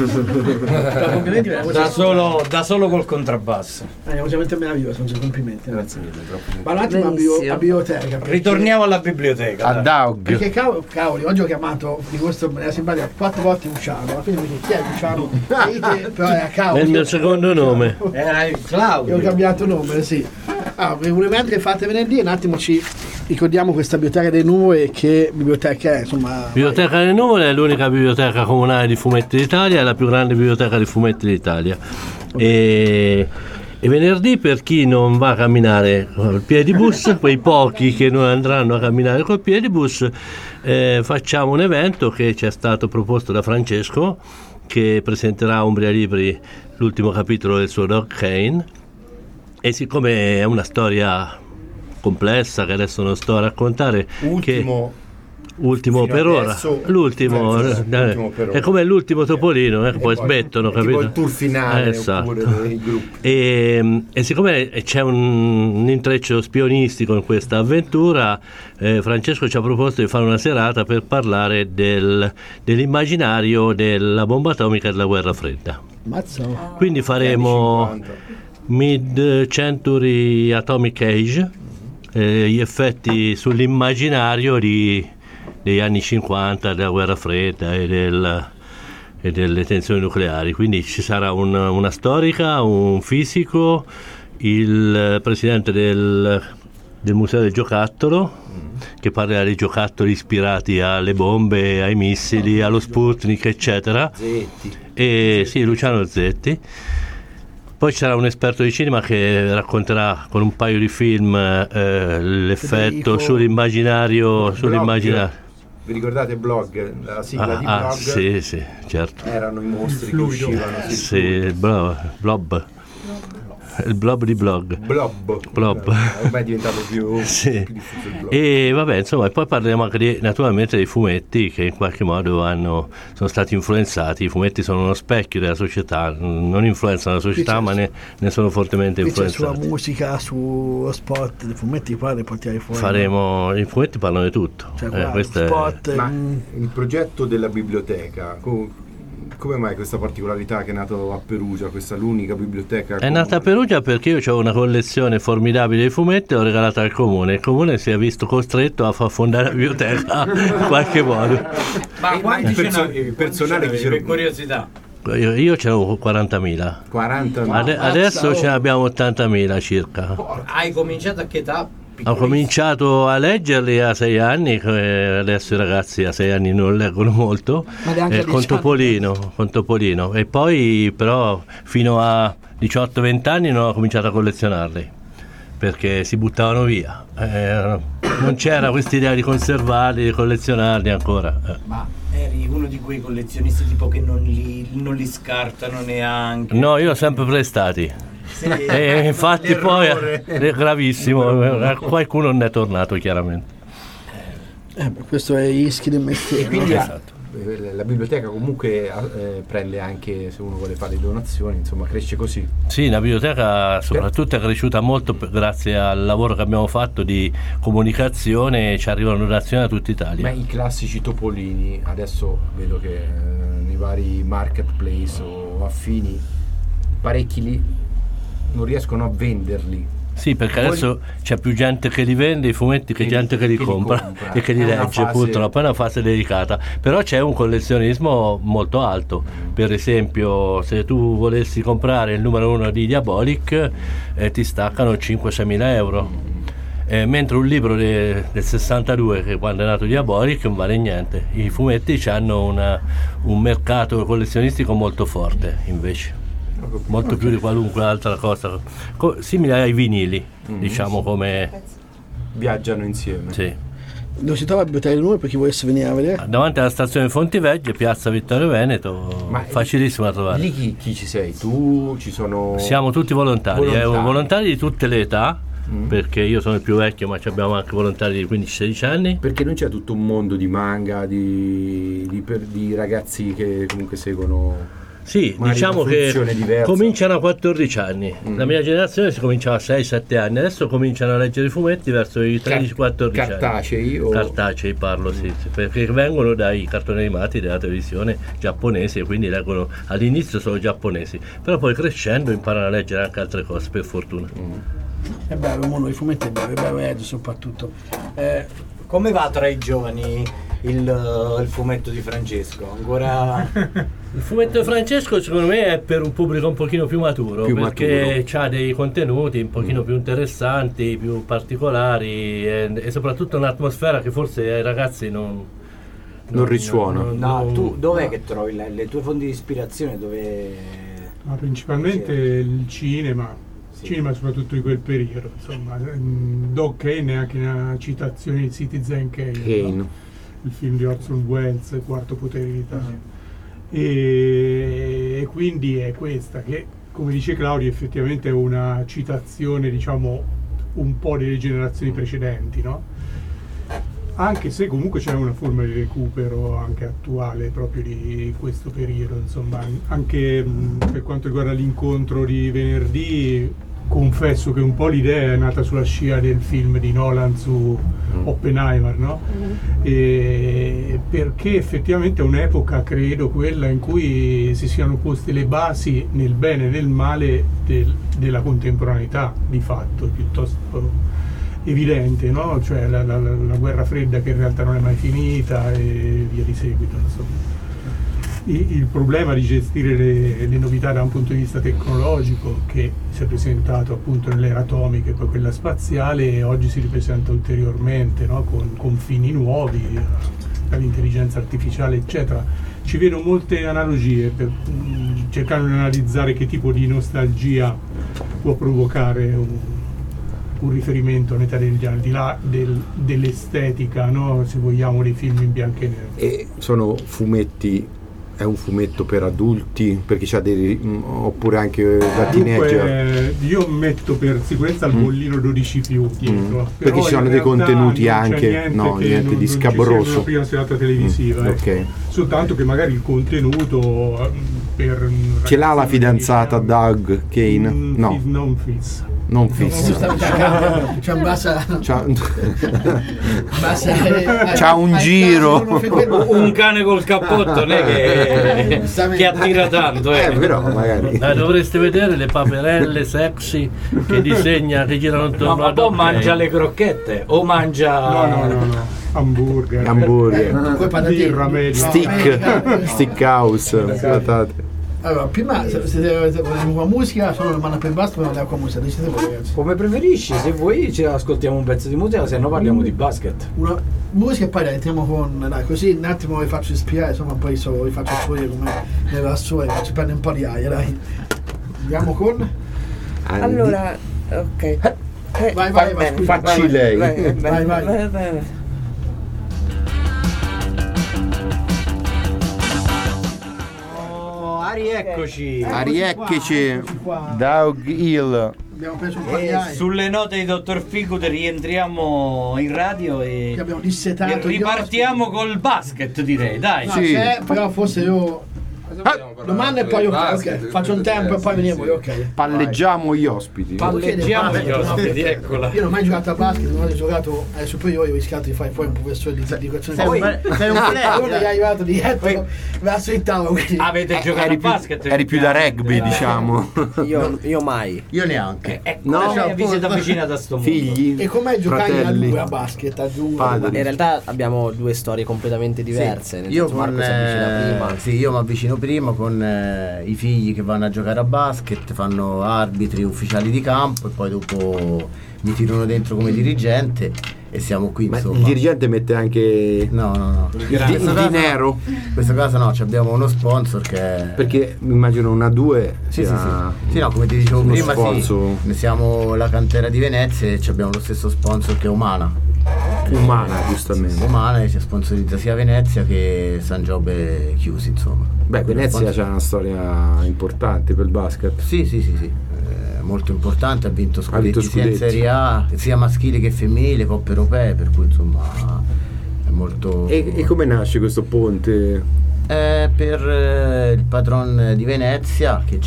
da solo col contrabbasso.
È veramente meraviglioso, sono complimenti.
Grazie mille,
ma un attimo a biblioteca.
Ritorniamo alla biblioteca.
A Daug.
Perché cavoli, oggi ho chiamato di questo me la simpatia 4 volte Luciano, alla fine mi dice chi è Luciano? Però era Caudio.
È il mio secondo nome.
Era il Claudio.
Io ho cambiato nome, sì. Mentre fate venerdì, un attimo ci ricordiamo questa biblioteca delle nuvole, che biblioteca è, insomma.
Biblioteca delle nuvole è l'unica biblioteca comunale di fumetti d'Italia, è la più grande biblioteca di fumetti d'Italia. E venerdì, per chi non va a camminare col piedibus, quei pochi che non andranno a camminare col piedibus, facciamo un evento che ci è stato proposto da Francesco, che presenterà a Umbria Libri l'ultimo capitolo del suo Dog Kane, e siccome è una storia complessa che adesso non sto a raccontare, ultimo per ora, l'ultimo è come l'ultimo Topolino, poi smettono, capito?
Il tour finale,
esatto.
Dei gruppi.
E siccome c'è un intreccio spionistico in questa avventura, Francesco ci ha proposto di fare una serata per parlare dell'immaginario della bomba atomica e della guerra fredda. Quindi faremo Mid-Century Atomic Age, gli effetti sull'immaginario degli anni 50, della guerra fredda e delle tensioni nucleari. Quindi ci sarà una storica, un fisico, il presidente del museo del giocattolo, che parlerà dei giocattoli ispirati alle bombe, ai missili, allo Sputnik, eccetera. Sì, Luciano Zetti. Poi ci sarà un esperto di cinema che racconterà con un paio di film l'effetto sull'immaginario.
Vi ricordate Blog? La sigla di Blog?
Sì, certo.
Erano i mostri che uscivano.
Sì, il blob. Il blob di Blog. Blob.
Ormai è diventato più
sì.
diffuso il blog.
E vabbè, insomma, e poi parliamo anche naturalmente dei fumetti, che in qualche modo sono stati influenzati. I fumetti sono uno specchio della società, non influenzano la società, ma ne sono fortemente influenzati.
Sulla musica, sullo sport, i fumetti qua ne portiamo fuori.
I fumetti parlano di tutto.
Sport,
ma il progetto della biblioteca, come mai questa particolarità che è nato a Perugia, questa è l'unica biblioteca?
È nata a Perugia perché io ho una collezione formidabile di fumetti e l'ho regalata al comune. Il comune si è visto costretto a far fondare la biblioteca in qualche modo.
Ma quanti il personale per curiosità?
Io c'ero 40.000.
40.000.
Adesso ce ne abbiamo 80.000 circa.
Hai cominciato a che età?
Ho cominciato a leggerli a 6 anni, adesso i ragazzi a 6 anni non leggono molto, con Topolino, e poi però fino a 18-20 anni non ho cominciato a collezionarli. perché si buttavano via. Non c'era questa idea di conservarli, di collezionarli ancora.
Ma eri uno di quei collezionisti tipo che non li scartano neanche?
No, io ho sempre prestati. Sì, e infatti poi è gravissimo, qualcuno ne è tornato chiaramente.
Questo è i rischi del mestiere.
Quindi la biblioteca comunque prende anche, se uno vuole fare donazioni, insomma cresce così.
Sì, la biblioteca soprattutto è cresciuta molto grazie al lavoro che abbiamo fatto di comunicazione, ci arrivano donazioni da tutta Italia.
Ma i classici topolini, adesso vedo che nei vari marketplace o affini parecchi li non riescono a venderli.
Sì, perché adesso c'è più gente che li vende i fumetti che gente che li compra e che li legge, purtroppo è una fase delicata, però c'è un collezionismo molto alto. Per esempio, se tu volessi comprare il numero 1 di Diabolic ti staccano 5-6 mila euro, mentre un libro del 62, che quando è nato Diabolic, non vale niente. I fumetti hanno un mercato collezionistico molto forte invece, molto più di qualunque altra cosa, simile ai vinili, diciamo, come
viaggiano insieme.
Sì.
Dove si trova la biblioteca del Nuovo per chi volesse venire a vedere?
Davanti alla stazione Fontivegge, piazza Vittorio Veneto. Ma facilissimo da trovare.
Lì chi ci sei? Tu? Ci sono?
Siamo tutti volontari. Volontari di tutte le età, perché io sono il più vecchio, ma abbiamo anche volontari di 15-16 anni.
Perché non c'è tutto un mondo di manga, di ragazzi che comunque seguono.
Sì, diciamo che cominciano a 14 anni. La mia generazione si cominciava a 6-7 anni, adesso cominciano a leggere i fumetti verso i 13-14
cartacei
anni. Cartacei parlo, sì, perché vengono dai cartoni animati della televisione giapponesi e quindi leggono all'inizio solo giapponesi, però poi crescendo imparano a leggere anche altre cose, per fortuna.
È bello, il mondo dei fumetti è bello soprattutto.
Come va tra i giovani il fumetto di Francesco? Ancora...
Il fumetto di Francesco secondo me è per un pubblico un pochino più maturo, perché ha dei contenuti un pochino più interessanti, più particolari e soprattutto un'atmosfera che forse ai ragazzi non
risuona.
Tu dov'è che trovi le tue fonti di ispirazione? Dove...
principalmente il cinema. Cinema soprattutto di quel periodo, insomma. Doc Kane è anche una citazione di Citizen Kane. No? Il film di Orson Welles, Il quarto potere d'Italia. E quindi è questa che, come dice Claudio, effettivamente è una citazione, diciamo, un po' delle generazioni precedenti, no? Anche se comunque c'è una forma di recupero anche attuale proprio di questo periodo, insomma. Anche per quanto riguarda l'incontro di venerdì, confesso che un po' l'idea è nata sulla scia del film di Nolan su Oppenheimer, no? E perché effettivamente è un'epoca, credo, quella in cui si siano poste le basi nel bene e nel male della contemporaneità, di fatto, piuttosto evidente, no? Cioè la guerra fredda che in realtà non è mai finita e via di seguito, insomma. Il problema di gestire le novità da un punto di vista tecnologico, che si è presentato appunto nell'era atomica e poi quella spaziale, e oggi si ripresenta ulteriormente, no? con confini nuovi, dall'intelligenza artificiale eccetera. Ci vedo molte analogie per cercare di analizzare che tipo di nostalgia può provocare un riferimento all'età degli anni, al di là dell'estetica, no? Se vogliamo, dei film in bianco e nero.
E sono fumetti, è un fumetto per adulti, perché c'ha oppure anche da teenager?
Io metto per sicurezza al bollino 12 più dietro,
perché ci sono dei contenuti anche niente di scabroso,
la prima serata televisiva,
okay.
Soltanto che magari il contenuto
ce l'ha la fidanzata Doug Kane? No,
non fissa.
Non fisso.
C'è un bassa.
C'ha un giro.
Un cane col cappotto non è che attira tanto.
Però magari.
Dovreste vedere le paperelle sexy che disegna, che girano intorno a
Doc. Mangia le crocchette o mangia.
No. Hamburger.
Stick house. Patate.
Allora, prima se con musica, sono una per basta, non con musica, decidete voi ragazzi.
Come preferisci, se vuoi ci ascoltiamo un pezzo di musica, se no parliamo di basket.
Una musica e poi entriamo con, dai, così un attimo vi faccio ispirare, insomma poi vi faccio sfuori come ne va su e ci prende un po' di aria, dai. Andiamo con?
Allora, ok.
Vai,
facci lei.
Vai.
Arieccoci. Doug Hill.
Abbiamo preso un pagliaio.
Sulle note di Dottor Feelgood rientriamo in radio e
abbiamo dissetato
e ripartiamo col basket, direi, dai.
No, sì. Però forse io domanda e poi ok, faccio un tempo e poi veniamo io, ok.
Palleggiamo gli ospiti.
Palleggiamo gli ospiti, eccola.
Io non ho mai giocato a basket, non ho giocato alle superiori, ho rischiato di fare poi un professore di educazione.
Sei un player.
Uno gli è arrivato dietro verso il tavolo.
Avete giocato a basket?
Eri più da rugby, diciamo.
Io mai.
Io neanche.
No, la visita vicina da sto mondo.
Figli.
E com'è giocare a due a basket?
In realtà abbiamo due storie completamente diverse.
Io mi avvicino prima con i figli che vanno a giocare a basket, fanno arbitri, ufficiali di campo e poi dopo mi tirano dentro come dirigente e siamo qui.
Ma il dirigente mette anche
no
di nero.
In questa casa no, abbiamo uno sponsor che
perché mi immagino una 2
sì, no, come ti dicevo prima ne siamo la cantera di Venezia e abbiamo lo stesso sponsor che è Umana,
giustamente.
Umana, che ci sponsorizza sia Venezia che San Giobbe Chiusi, insomma.
Beh, Venezia c'ha una storia importante per il basket.
Sì. Molto importante, ha vinto scudetti sia in Serie A, sia maschili che femminili, coppe europee, per cui insomma è molto.
E come nasce questo ponte?
Per il patron di Venezia che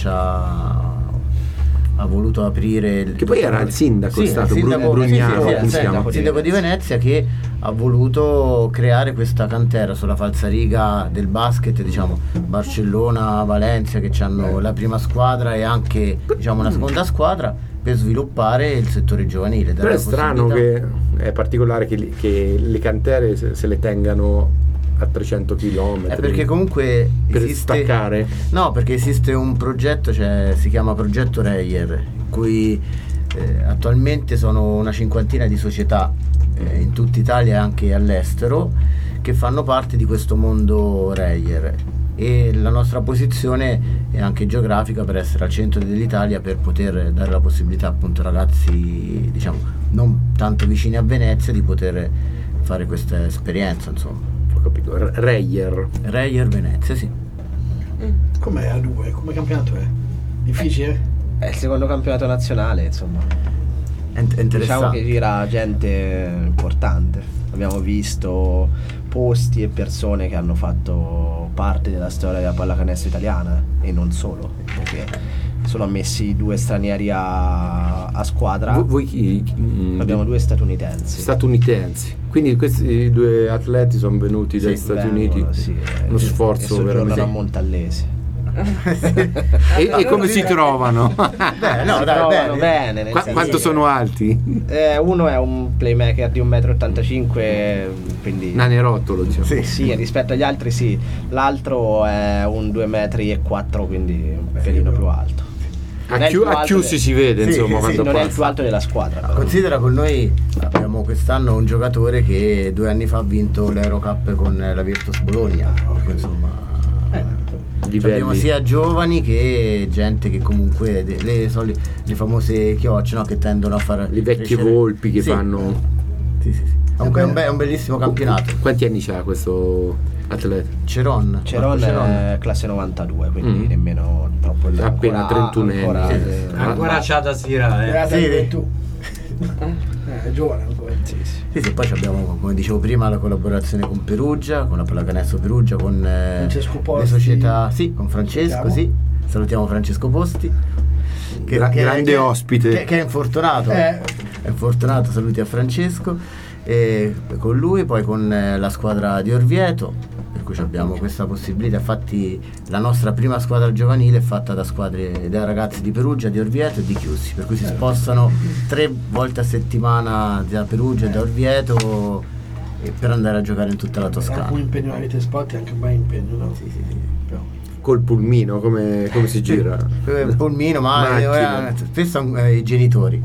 ha voluto aprire
che poi era il sindaco,
il
sindaco
di Venezia, che ha voluto creare questa cantera sulla falsariga del basket, diciamo Barcellona, Valencia, che hanno la prima squadra e anche diciamo una seconda squadra, per sviluppare il settore giovanile.
Però è strano che è particolare che le cantere se le tengano a 300 km.
Perché comunque
per staccare?
No, perché esiste un progetto, si chiama Progetto Reyer, in cui attualmente sono una cinquantina di società in tutta Italia e anche all'estero che fanno parte di questo mondo Reyer, e la nostra posizione è anche geografica per essere al centro dell'Italia, per poter dare la possibilità appunto ai ragazzi diciamo non tanto vicini a Venezia di poter fare questa esperienza, insomma.
Capito. Reyer
Venezia, sì.
Com'è a 2? Come campionato è? Difficile?
È il secondo campionato nazionale, insomma.
È interessante.
Diciamo che gira gente importante. Abbiamo visto posti e persone che hanno fatto parte della storia della pallacanestro italiana e non solo, perché sono ammessi 2 stranieri a squadra.
Voi chi?
Abbiamo 2 statunitensi.
Quindi questi 2 atleti sono venuti dagli Stati Uniti. Uno sforzo veramente
a Montallesi.
e come si trovano?
Bene.
Quanto sono alti?
Uno è un playmaker di 1,85 m, quindi
nanerottolo, diciamo.
Sì, rispetto agli altri sì. L'altro è un 2,4 m, quindi un pelino più alto.
A Chiusi si vede, insomma, quando
non è il più alto della squadra.
Considera, con noi abbiamo quest'anno un giocatore che 2 anni fa ha vinto l'Eurocup con la Virtus Bologna, insomma. Abbiamo sia giovani che gente che comunque le famose chiocce, no, che tendono a fare
le vecchie volpi che fanno.
Sì. Comunque è un bellissimo campionato.
Quanti anni c'ha questo atleta?
Ceron è classe 92, quindi nemmeno troppo
appena 31 anni.
Ancora c'ha da stirare.
È giovane ancora.
Sì, poi abbiamo, come dicevo prima, la collaborazione con Perugia, con la Pallacanestro Perugia, con le società, con Francesco, salutiamo Francesco Posti,
grande ospite,
che è infortunato. È infortunato, saluti a Francesco, e con lui, poi con la squadra di Orvieto, per cui abbiamo questa possibilità. Infatti la nostra prima squadra giovanile è fatta da ragazzi di Perugia, di Orvieto e di Chiusi, per cui si spostano 3 volte a settimana da Perugia e da Orvieto per andare a giocare in tutta la Toscana.
Un impegno avete sport è anche un bel impegno, no?
Sì.
Col pulmino, come si gira?
Pulmino, ma spesso i genitori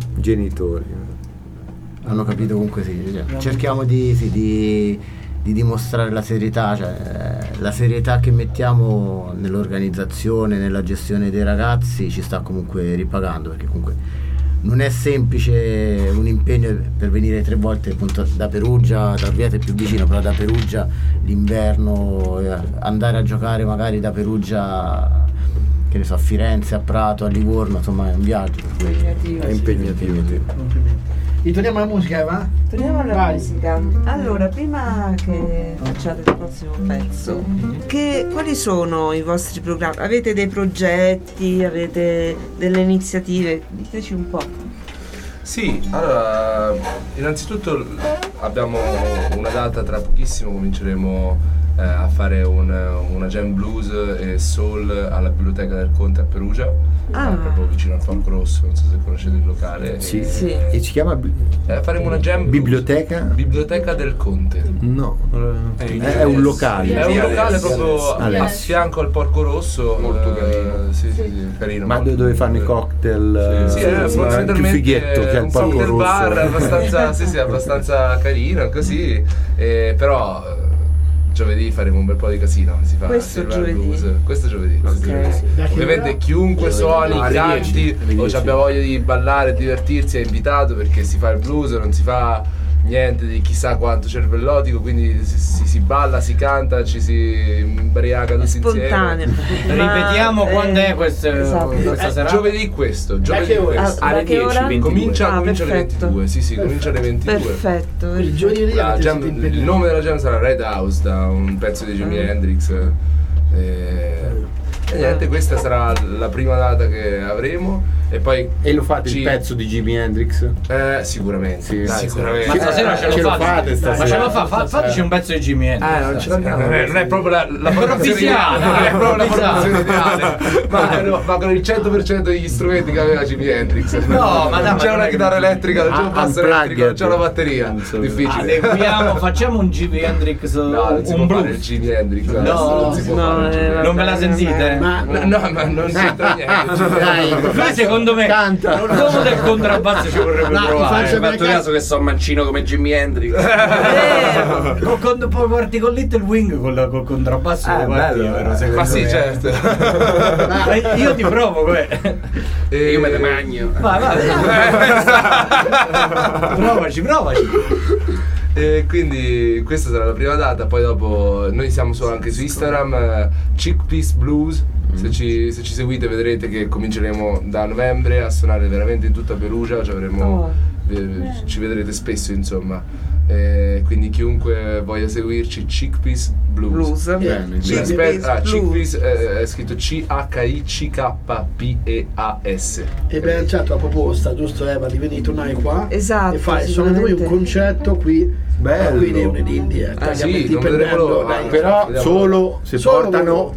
hanno capito. Comunque cerchiamo di dimostrare la serietà, la serietà che mettiamo nell'organizzazione, nella gestione dei ragazzi ci sta comunque ripagando, perché comunque non è semplice un impegno per venire 3 volte appunto da Perugia, da Orvieto è più vicino, però da Perugia l'inverno, andare a giocare magari da Perugia, che ne so, a Firenze, a Prato, a Livorno, insomma è un viaggio, per cui è impegnativo.
Torniamo alla musica, va?
Torniamo alla musica. Allora, prima che facciate il prossimo pezzo, quali sono i vostri programmi? Avete dei progetti? Avete delle iniziative? Diteci un po'.
Sì, allora, innanzitutto abbiamo una data, tra pochissimo cominceremo a fare una jam blues e soul alla Biblioteca del Conte a Perugia, proprio vicino al Falco Rosso, non so se conoscete il locale.
Sì. E si chiama
faremo una jam
Biblioteca?
Biblioteca del Conte.
No, è un locale.
È un locale proprio a fianco al Porco Rosso. Molto carino. Sì, carino.
Ma dove fanno i cocktail?
Sì, è
più fighetto che il Porco Rosso.
Bar abbastanza carino, così. Però giovedì faremo un bel po' di casino. Si fa
questo giovedì.
Questo giovedì. Ovviamente chiunque suoni, canti o abbia voglia di ballare e divertirsi è invitato, perché si fa il blues, non si fa niente di chissà quanto cervellotico, quindi si balla, si canta, ci si imbriaca tutti insieme.
Ripetiamo quando è questa serata?
Giovedì alle 10. Comincia alle 22. Sì, comincia alle 22.
Perfetto.
Il nome della jam sarà Red House, da un pezzo di Jimi Hendrix. E niente, questa sarà la prima data che avremo. E poi
lo fate il pezzo di Jimi Hendrix?
Sicuramente.
Ma stasera ce lo fate stasera. Ma ce lo fateci un pezzo di Jimi Hendrix.
Non ce l'abbiamo. Non è proprio la formazione. Non è proprio la formazione ideale. Ma con il 100% degli strumenti che aveva Jimi Hendrix.
No, ma
non c'è una chitarra elettrica, non c'è un basso elettrico, non c'è una batteria. Difficile.
Facciamo un Jimi Hendrix, un blues.
Il Jimi Hendrix.
No, non me la sentite?
No, ma non c'entra niente.
Secondo me
canta.
L'uomo del contrabbasso ci vorrebbe provare. Hai fatto caso che so mancino come Jimi Hendrix. Poi parti con Little Wing col contrabbasso.
Ma sì, certo.
Io ti provo,
io me ne magno.
Vai. Provaci.
E quindi questa sarà la prima data. Poi dopo noi siamo anche su Instagram, Chickpeas Blues. Se ci seguite vedrete che cominceremo da novembre a suonare veramente in tutta Perugia, ci vedrete spesso, insomma. Quindi chiunque voglia seguirci, Chickpeas Blues. Chickpeas è scritto CHICKPEAS.
E abbiamo lanciato la proposta, giusto Eva, di venire tornare qua e fare secondo voi un concerto qui.
Bello.
Qui in India.
Sì, non vedremo l'ora.
Però solo se portano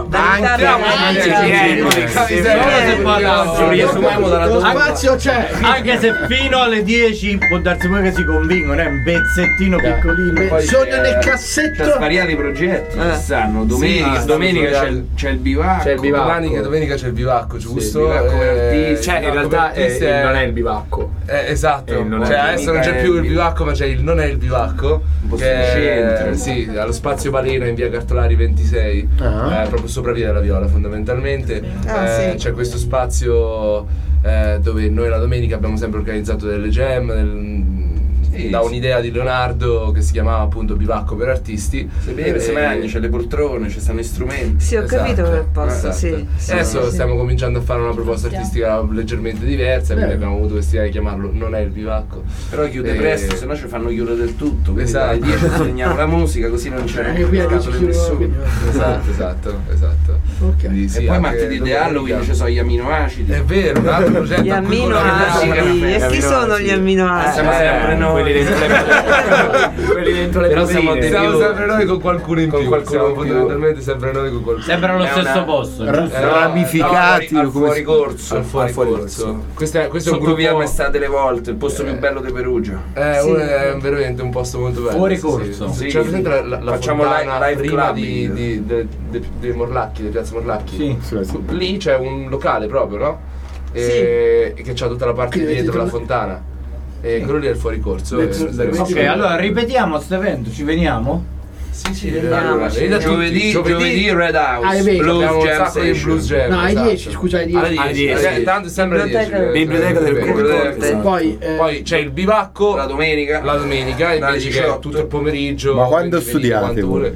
lo spazio c'è. Anche se fino alle 10 può darsi poi che si convincono, è un pezzettino piccolino.
Sogno nel cassetto.
Svariati progetti che stanno. Domenica c'è il bivacco.
Domenica c'è il bivacco, giusto?
Cioè in realtà non è il bivacco.
Esatto. Adesso non c'è più il bivacco, ma c'è il non è il bivacco, che sì, allo Spazio Balena in via Cartolari 26, proprio sopra via della Viola fondamentalmente. C'è questo spazio dove noi la domenica abbiamo sempre organizzato delle jam da un'idea di Leonardo che si chiamava appunto Bivacco per artisti.
Si beve, si mangia, c'è le poltrone, ci stanno strumenti.
Sì, ho capito che posso, sì.
Adesso stiamo cominciando a fare una proposta artistica leggermente diversa, quindi abbiamo avuto questa idea di chiamarlo Non è il Bivacco.
Però chiude presto, se no ci fanno chiudere del tutto. Quindi alle 10 insegniamo la musica, così non c'è nessuno.
Esatto.
Quindi, e poi martedì di Halloween ci sono gli amminoacidi.
È vero, un altro progetto.
Gli amminoacidi. E chi sono gli amminoacidi?
Siamo sempre noi. Quelli dentro le proteine.
Siamo sempre noi con qualcuno in più. Siamo fondamentalmente sempre noi con qualcuno.
Sempre allo stesso posto.
Ramificati
al fuori corso.
Al fuori corso. Questo è un
gruppo via Maestà delle Volte, il posto più bello di Perugia.
È veramente un posto molto bello.
Fuori corso.
C'è presente la facciamo live prima dei Morlacchi, di Piazza Morlacchi. Lì c'è un locale proprio, no? Che c'ha tutta la parte dietro la fontana. E quello lì è il fuori corso.
Ok, allora ripetiamo questo evento, ci veniamo?
Allora, giovedì Red House, Blues Jam.
No, ai 10, scusa, ai 10.
Tanto sempre alle 10.
Biblioteca del Corte.
Poi c'è il bivacco la domenica invece che tutto il pomeriggio.
Ma quando studiate voi?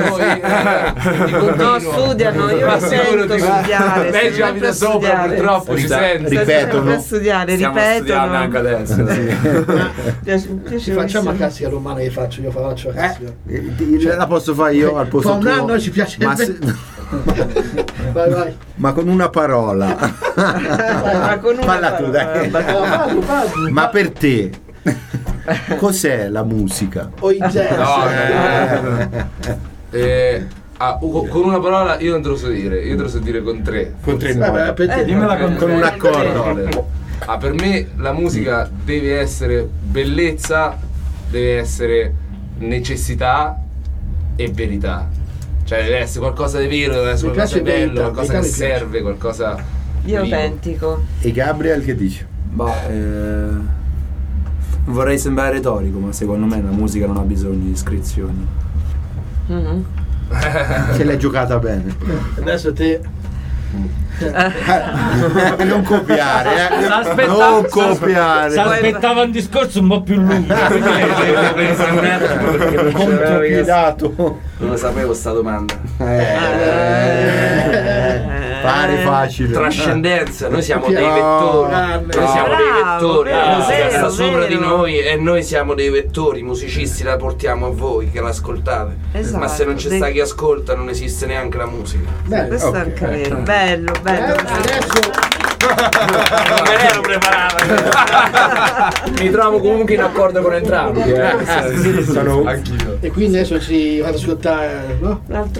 No, studiano, io mi sento studiare.
Lei ci abita sopra, purtroppo ci sente.
Ripetono. Stiamo
studiando anche adesso.
Facciamo la classica romana che faccio, io faccio la classica.
La posso fare io al posto tuo?
Fa un anno ci piace. Vai.
Ma con una parola. Parla tu, dai. Ma per te cos'è la musica?
O i jazz?
Con una parola io non te lo so dire, io te lo so dire con tre.
Dimmela con un accordo.
Per me la musica deve essere bellezza, deve essere necessità e verità. Cioè deve essere qualcosa di vero, deve essere qualcosa di bello, qualcosa che serve, qualcosa
di autentico.
E Gabriel che dice?
Vorrei sembrare retorico, ma secondo me la musica non ha bisogno di iscrizioni.
Se l'hai giocata bene.
Adesso te
non copiare, non copiare.
Si aspettava un discorso un po' più lungo.
Contropidato.
Non lo sapevo sta domanda.
Pare facile.
Trascendenza, noi siamo dei vettori. Noi siamo dei vettori. La musica sta sopra di noi e noi siamo dei vettori. I musicisti la portiamo a voi che l'ascoltate.
Esatto.
Ma se non c'è sta chi ascolta, non esiste neanche la musica.
Questo è anche vero. Bello.
Adesso
non me ne ero preparato.
Mi trovo comunque in accordo con entrambi.
Sono
anch'io.
E quindi adesso ci vado ad ascoltare, no?
L'altro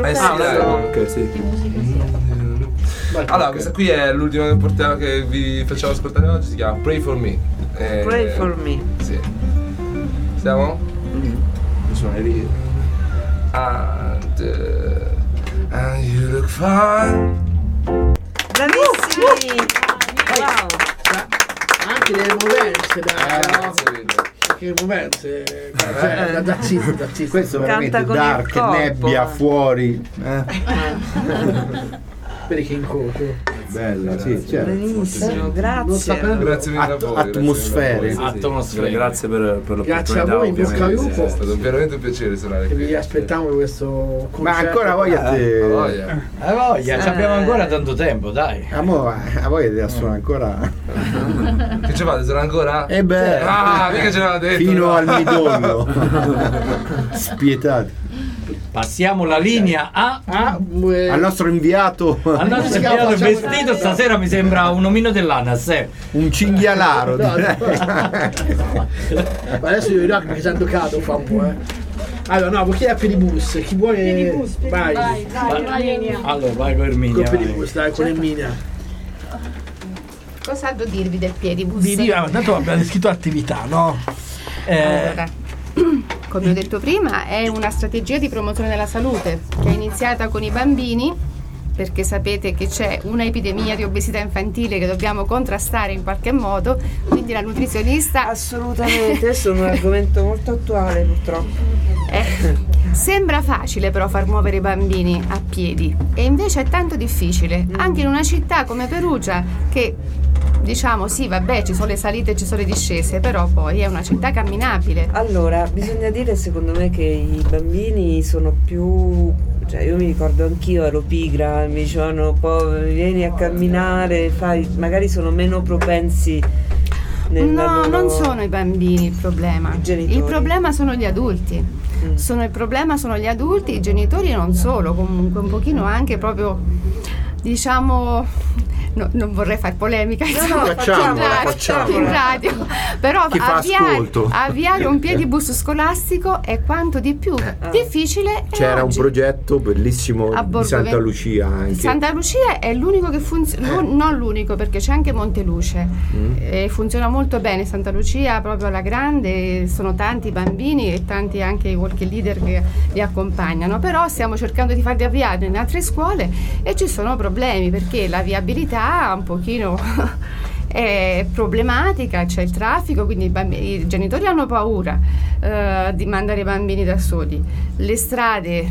Allora, questa qui è l'ultima che vi facciamo ascoltare oggi, si chiama Pray For Me.
Pray For Me.
Sì. Siamo? Sono lì. And you look fine.
Bravissimi!
Wow! Anche le movenze, anche le movenze, da zitto.
Questo è veramente dark, nebbia fuori.
Vedi che incrocio.
Bella, sì, certo.
Benissimo, grazie.
Grazie mille a voi.
Atmosfere.
Grazie per l'opportunità.
Grazie a voi, in bocca al lupo.
È stato veramente un piacere suonare qui.
Vi aspettiamo questo concerto.
Ma ancora voglia te.
Voglia, abbiamo ancora tanto tempo, dai.
A voglia di suonare ancora.
Che ci fate? Suona ancora?
Mica
ce l'avete detto.
Fino al midollo. Spietati.
Passiamo la linea
al nostro inviato.
Al nostro inviato vestito stasera mi sembra un omino dell'ANAS,
un cinghialaro.
Adesso io dirò che Santo Cato fa un po', Allora, chi è Pedibus? Chi vuole?
Pedibus, vai.
Allora, vai con Erminia.
Con Pedibus, dai, con Erminia.
Cosa devo dirvi del Pedibus?
Tanto abbiamo descritto attività, no?
Allora, come ho detto prima, è una strategia di promozione della salute che è iniziata con i bambini, perché sapete che c'è un'epidemia di obesità infantile che dobbiamo contrastare in qualche modo, quindi la nutrizionista...
Assolutamente, questo è un argomento molto attuale purtroppo.
Sembra facile però far muovere i bambini a piedi e invece è tanto difficile, anche in una città come Perugia che... Diciamo sì, vabbè, ci sono le salite e ci sono le discese, però poi è una città camminabile.
Allora, bisogna dire secondo me che i bambini sono più... Cioè io mi ricordo anch'io ero pigra, mi dicevano vieni a camminare, magari sono meno propensi
non sono i bambini il problema. Il problema sono gli adulti. Il problema sono gli adulti, i genitori non solo, comunque un pochino anche proprio, diciamo... non vorrei fare polemica facciamo in radio, però avviare un piedibus scolastico è quanto di più difficile.
C'era un progetto bellissimo di Santa Lucia anche.
Santa Lucia è l'unico che funziona, non l'unico, perché c'è anche Monteluce e funziona molto bene Santa Lucia proprio alla grande, sono tanti bambini e tanti anche i work leader che li accompagnano, però stiamo cercando di farli avviare in altre scuole e ci sono problemi perché la viabilità un pochino è problematica, c'è il traffico, quindi i genitori hanno paura di mandare i bambini da soli. Le strade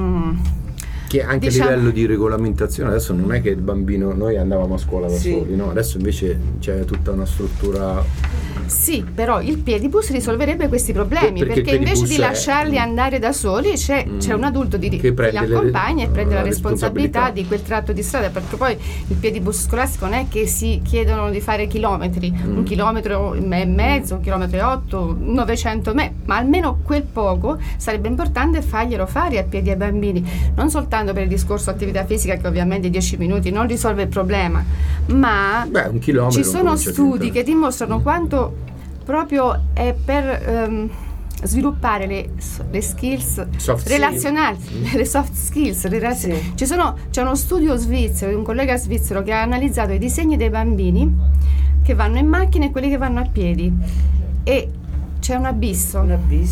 che anche a livello di regolamentazione adesso non è che il bambino, noi andavamo a scuola da soli, no? Adesso invece c'è tutta una struttura.
Sì, però il piedibus risolverebbe questi problemi, perché invece di lasciarli andare da soli c'è un adulto che li accompagna e prende la responsabilità di quel tratto di strada, perché poi il piedibus scolastico non è che si chiedono di fare chilometri, 1,5 chilometri, 1,5 chilometri, 8, 900 metri, ma almeno quel poco sarebbe importante farglielo fare a piedi ai bambini, non soltanto per il discorso attività fisica, che ovviamente 10 minuti non risolve il problema, ma ci sono studi che dimostrano quanto proprio è per sviluppare le skills relazionali, le soft skills. C'è uno studio svizzero di un collega svizzero che ha analizzato i disegni dei bambini che vanno in macchina e quelli che vanno a piedi, e c'è un abisso.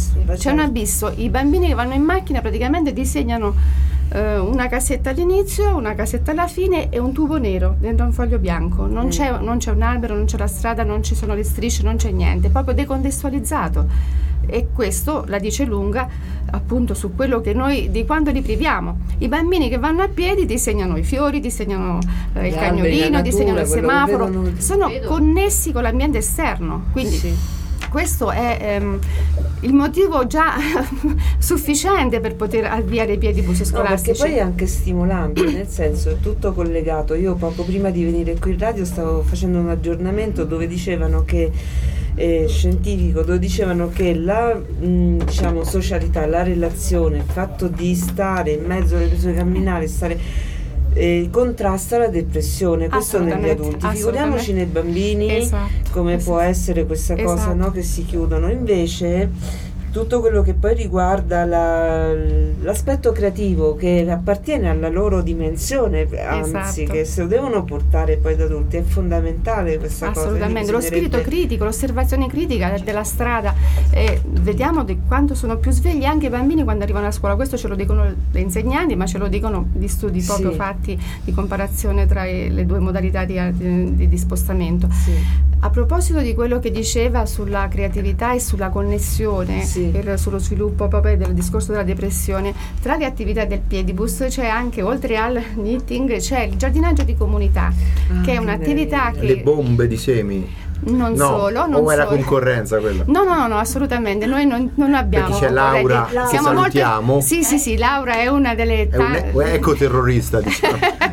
I bambini che vanno in macchina praticamente disegnano una casetta all'inizio, una casetta alla fine e un tubo nero dentro un foglio bianco. Non c'è un albero, non c'è la strada, non ci sono le strisce, non c'è niente, è proprio decontestualizzato. E questo la dice lunga appunto su quello che noi, di quando li priviamo. I bambini che vanno a piedi disegnano i fiori, disegnano il cagnolino, disegnano il semaforo, sono connessi con l'ambiente esterno, quindi questo è il motivo già sufficiente per poter avviare i piedibus scolastici.
Perché poi è anche stimolante, nel senso è tutto collegato. Io poco prima di venire qui in radio stavo facendo un aggiornamento dove dicevano che scientifico, dove dicevano che la socialità, la relazione, il fatto di stare in mezzo alle persone, camminare, stare contrasta la depressione, questo negli adulti, figuriamoci nei bambini, come può essere questa cosa, no? Che si chiudono. Invece tutto quello che poi riguarda l'aspetto creativo, che appartiene alla loro dimensione, anzi che se lo devono portare poi da adulti, è fondamentale questa cosa.
Assolutamente, lo spirito critico, l'osservazione critica della strada, vediamo di quanto sono più svegli anche i bambini quando arrivano a scuola. Questo ce lo dicono le insegnanti, ma ce lo dicono gli studi proprio fatti di comparazione tra le due modalità di spostamento. A proposito di quello che diceva sulla creatività e sulla connessione, sullo sviluppo proprio del discorso della depressione, tra le attività del piedibus c'è anche, oltre al knitting, c'è il giardinaggio di comunità, che è un'attività che...
Le bombe di semi?
Non
era concorrenza quella?
No, assolutamente, noi non abbiamo.
Perché c'è Laura che salutiamo.
Sì, Laura è una delle
ecoterrorista, diciamo.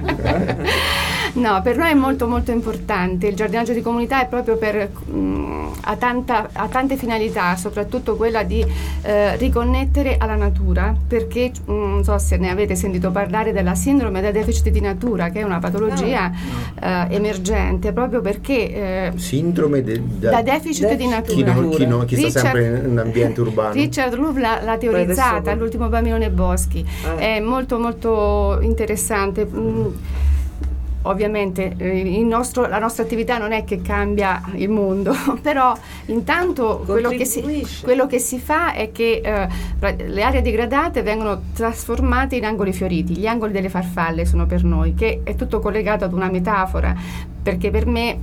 No, per noi è molto molto importante. Il giardinaggio di comunità è proprio ha tante finalità, soprattutto quella di riconnettere alla natura, perché non so se ne avete sentito parlare della sindrome da deficit di natura, che è una patologia emergente, proprio perché sindrome da deficit di natura.
Chi sta sempre in un ambiente urbano.
Richard Louv l'ha teorizzata, L'ultimo bambino nei boschi. È molto molto interessante. Ovviamente la nostra attività non è che cambia il mondo, però intanto quello che si fa è che le aree degradate vengono trasformate in angoli fioriti. Gli angoli delle farfalle sono per noi, che è tutto collegato ad una metafora, perché per me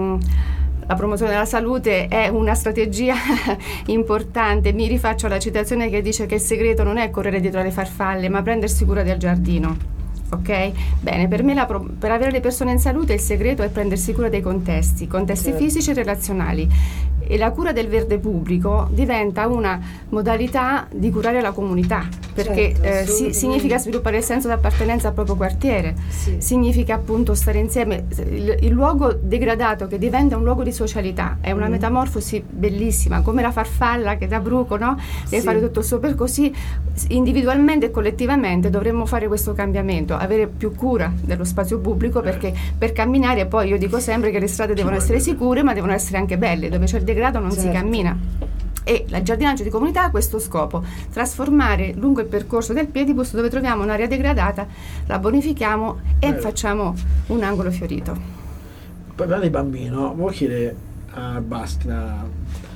la promozione della salute è una strategia importante. Mi rifaccio alla citazione che dice che il segreto non è correre dietro alle farfalle, ma prendersi cura del giardino. Ok? Bene, per me per avere le persone in salute il segreto è prendersi cura dei contesti fisici e relazionali, e la cura del verde pubblico diventa una modalità di curare la comunità, perché significa sviluppare il senso d'appartenenza al proprio quartiere, significa appunto stare insieme. Il luogo degradato che diventa un luogo di socialità è una metamorfosi bellissima, come la farfalla che da bruco, no? Deve fare tutto il suo percorso. Così individualmente e collettivamente dovremmo fare questo cambiamento, avere più cura dello spazio pubblico, perché per camminare, e poi io dico sempre che le strade devono essere sicure, ma devono essere anche belle. Dove c'è il degrado non si cammina. E il giardinaggio di comunità ha questo scopo: trasformare lungo il percorso del piedibus, dove troviamo un'area degradata, la bonifichiamo e facciamo un angolo fiorito.
Parlare di bambino, vuoi chiedere a Baschina,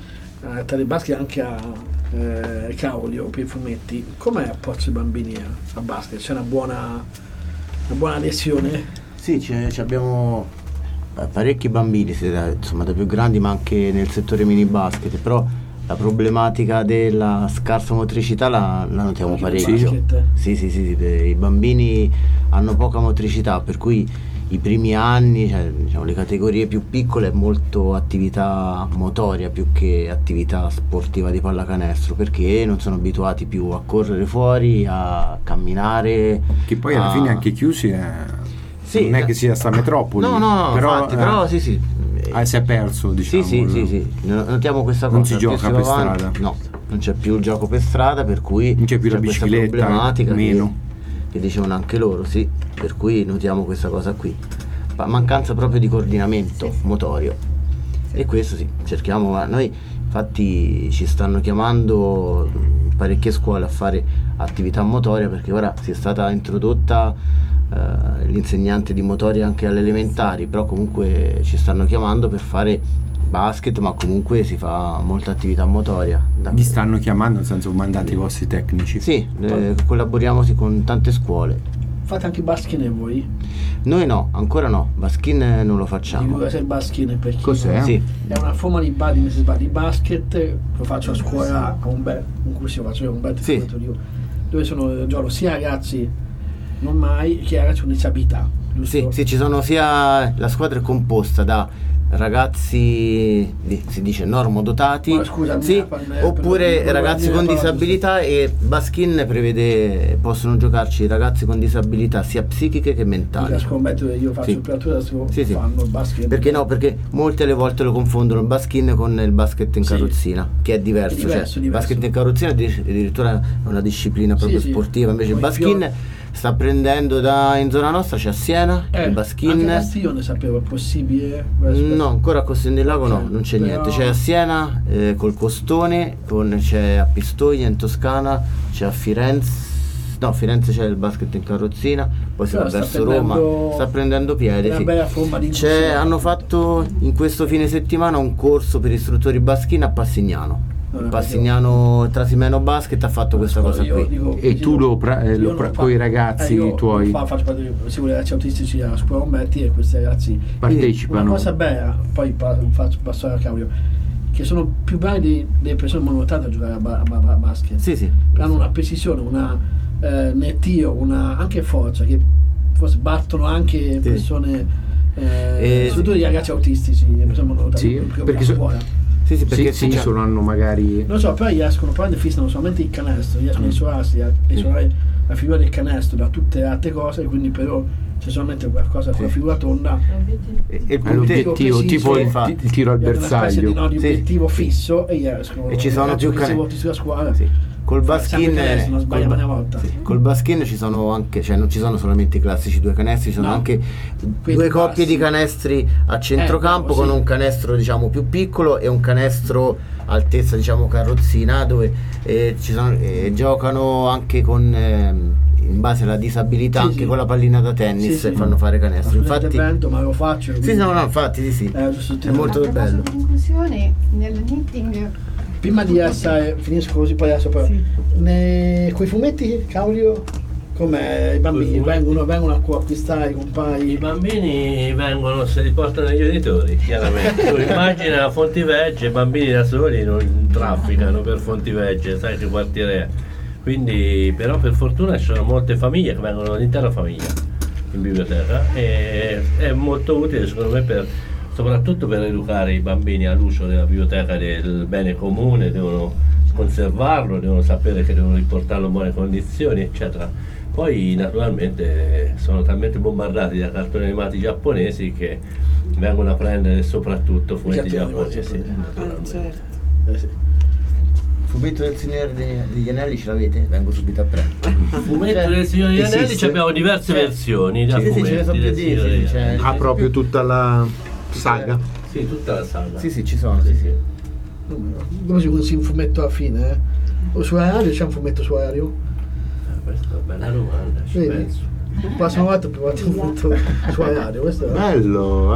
a Tale Baschina, anche a Caolio, per i fumetti, com'è approccio ai bambini a Baschina? C'è una buona lezione?
Sì, abbiamo parecchi bambini, insomma da più grandi, ma anche nel settore mini basket, però la problematica della scarsa motricità la notiamo parecchio. Sì, i bambini hanno poca motricità, per cui i primi anni, cioè, diciamo, le categorie più piccole è molto attività motoria più che attività sportiva di pallacanestro, perché non sono abituati più a correre fuori, a camminare.
Che poi alla fine anche Chiusi non è che sia sta metropoli.
No,
però,
infatti, però sì.
si è perso, diciamo.
Sì. Notiamo questa cosa.
Non si gioca per strada.
No, non c'è più il gioco per strada, per cui
non c'è più la bicicletta,
problematica
meno.
Che dicevano anche loro, sì, per cui notiamo questa cosa qui. Mancanza proprio di coordinamento motorio. E questo cerchiamo, noi infatti ci stanno chiamando parecchie scuole a fare attività motoria, perché ora si è stata introdotta l'insegnante di motoria anche alle elementari, però comunque ci stanno chiamando per fare basket, ma comunque si fa molta attività motoria.
Vi stanno chiamando, nel senso mandate i vostri tecnici?
Sì, collaboriamo con tante scuole.
Fate anche baskin voi?
Noi no, ancora no, baskin non lo facciamo.
Cos'è il baskin?
Cos'è?
Sì.
È una forma di basket, lo faccio a scuola con un corso, faccio io, dove gioco sia ragazzi normali che ragazzi con disabilità.
Sì, ci sono sia, la squadra è composta da ragazzi, si dice normodotati, oppure ragazzi con disabilità, e baskin prevede, possono giocarci ragazzi con disabilità sia psichiche che mentali.
Io faccio il fanno basket.
Perché molte alle volte lo confondono il baskin con il basket in carrozzina, che è diverso. Il basket in carrozzina addirittura è una disciplina proprio sportiva, invece il baskin sta prendendo in zona nostra, c'è a Siena il baskin.
Anche a Castiglione sapevo, è possibile?
No, ancora a Costione del Lago non c'è niente. C'è a Siena col Costone, c'è a Pistoia in Toscana, c'è a Firenze. No, a Firenze c'è il basket in carrozzina, poi si va verso Roma, sta prendendo piede. Hanno fatto in questo fine settimana un corso per istruttori baskin a Passignano. Passignano Trasimeno Basket ha fatto questa cosa qui.
E tu con i ragazzi tuoi?
Faccio parte dei ragazzi autistici alla scuola Umberti, e questi ragazzi
partecipano.
Una cosa bella, poi faccio passare a Claudio, che sono più bravi delle persone monotate a giocare a basket.
Sì.
Hanno una precisione, una nettio, una anche forza, che forse battono anche persone, soprattutto i ragazzi autistici, le persone monotate,
perché scuola. Perché solo hanno magari.
Non so, poi riescono, quando fissano solamente il canestro, riescono a isolarsi, a isolare la figura del canestro da tutte le altre cose, quindi però c'è solamente qualcosa con la figura tonda.
E l'obiettivo, tipo il tiro al bersaglio.
Di obiettivo fisso, e riescono.
E ci sono più canestri
sulla squadra.
Col baskin col baskin ci sono anche, cioè non ci sono solamente i classici 2 canestri, ci sono anche 2 coppie di canestri a centrocampo, con un canestro diciamo più piccolo e un canestro altezza diciamo carrozzina, dove giocano anche con in base alla disabilità anche con la pallina da tennis, e fanno fare canestri. Infatti
ma lo faccio.
Infatti è molto bello.
In conclusione, nel knitting,
prima di finisco così, poi adesso coi fumetti, Claudio, com'è? I bambini vengono a acquistare, comprai?
I bambini vengono, se li portano gli editori, chiaramente. Tu immagina a Fontivegge, i bambini da soli non trafficano per Fontivegge, sai che quartiere è. Quindi, però per fortuna ci sono molte famiglie che vengono, l'intera famiglia in biblioteca, e è molto utile secondo me soprattutto per educare i bambini all'uso della biblioteca del bene comune, devono conservarlo, devono sapere che devono riportarlo in buone condizioni, eccetera. Poi naturalmente sono talmente bombardati da cartoni animati giapponesi che vengono a prendere soprattutto fumetti giapponesi.
Fumetto del Signore degli Anelli ce l'avete? Vengo subito a prendere.
Fumetto del Signore degli Anelli abbiamo diverse versioni da fumetti
ce ne sono più di 10.
Proprio tutta la saga?
Sì, tutta la saga.
Sì, ci sono.
Dove si consiglia un fumetto alla fine? O su Aereo c'è un fumetto su Aereo?
Questa è una bella domanda, ci penso.
La prossima volta provate un fumetto su Aereo. Questo è
bello,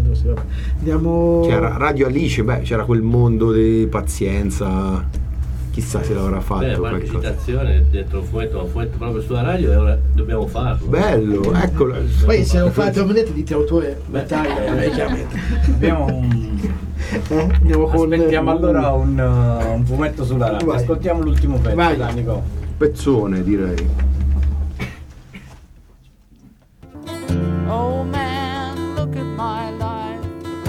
Andiamo.
C'era Radio Alice, c'era quel mondo di pazienza.
chissà se l'avrà fatto
qualche citazione dentro un fumetto proprio sulla radio, e ora dobbiamo farlo.
Bello, eccolo.
Poi se lo fate omelette dite autore chiaramente.
Abbiamo aspettiamo allora un fumetto sulla radio. Ascoltiamo l'ultimo pezzo.
Vai.
Nico.
Pezzone, direi.
Oh man, look at my life.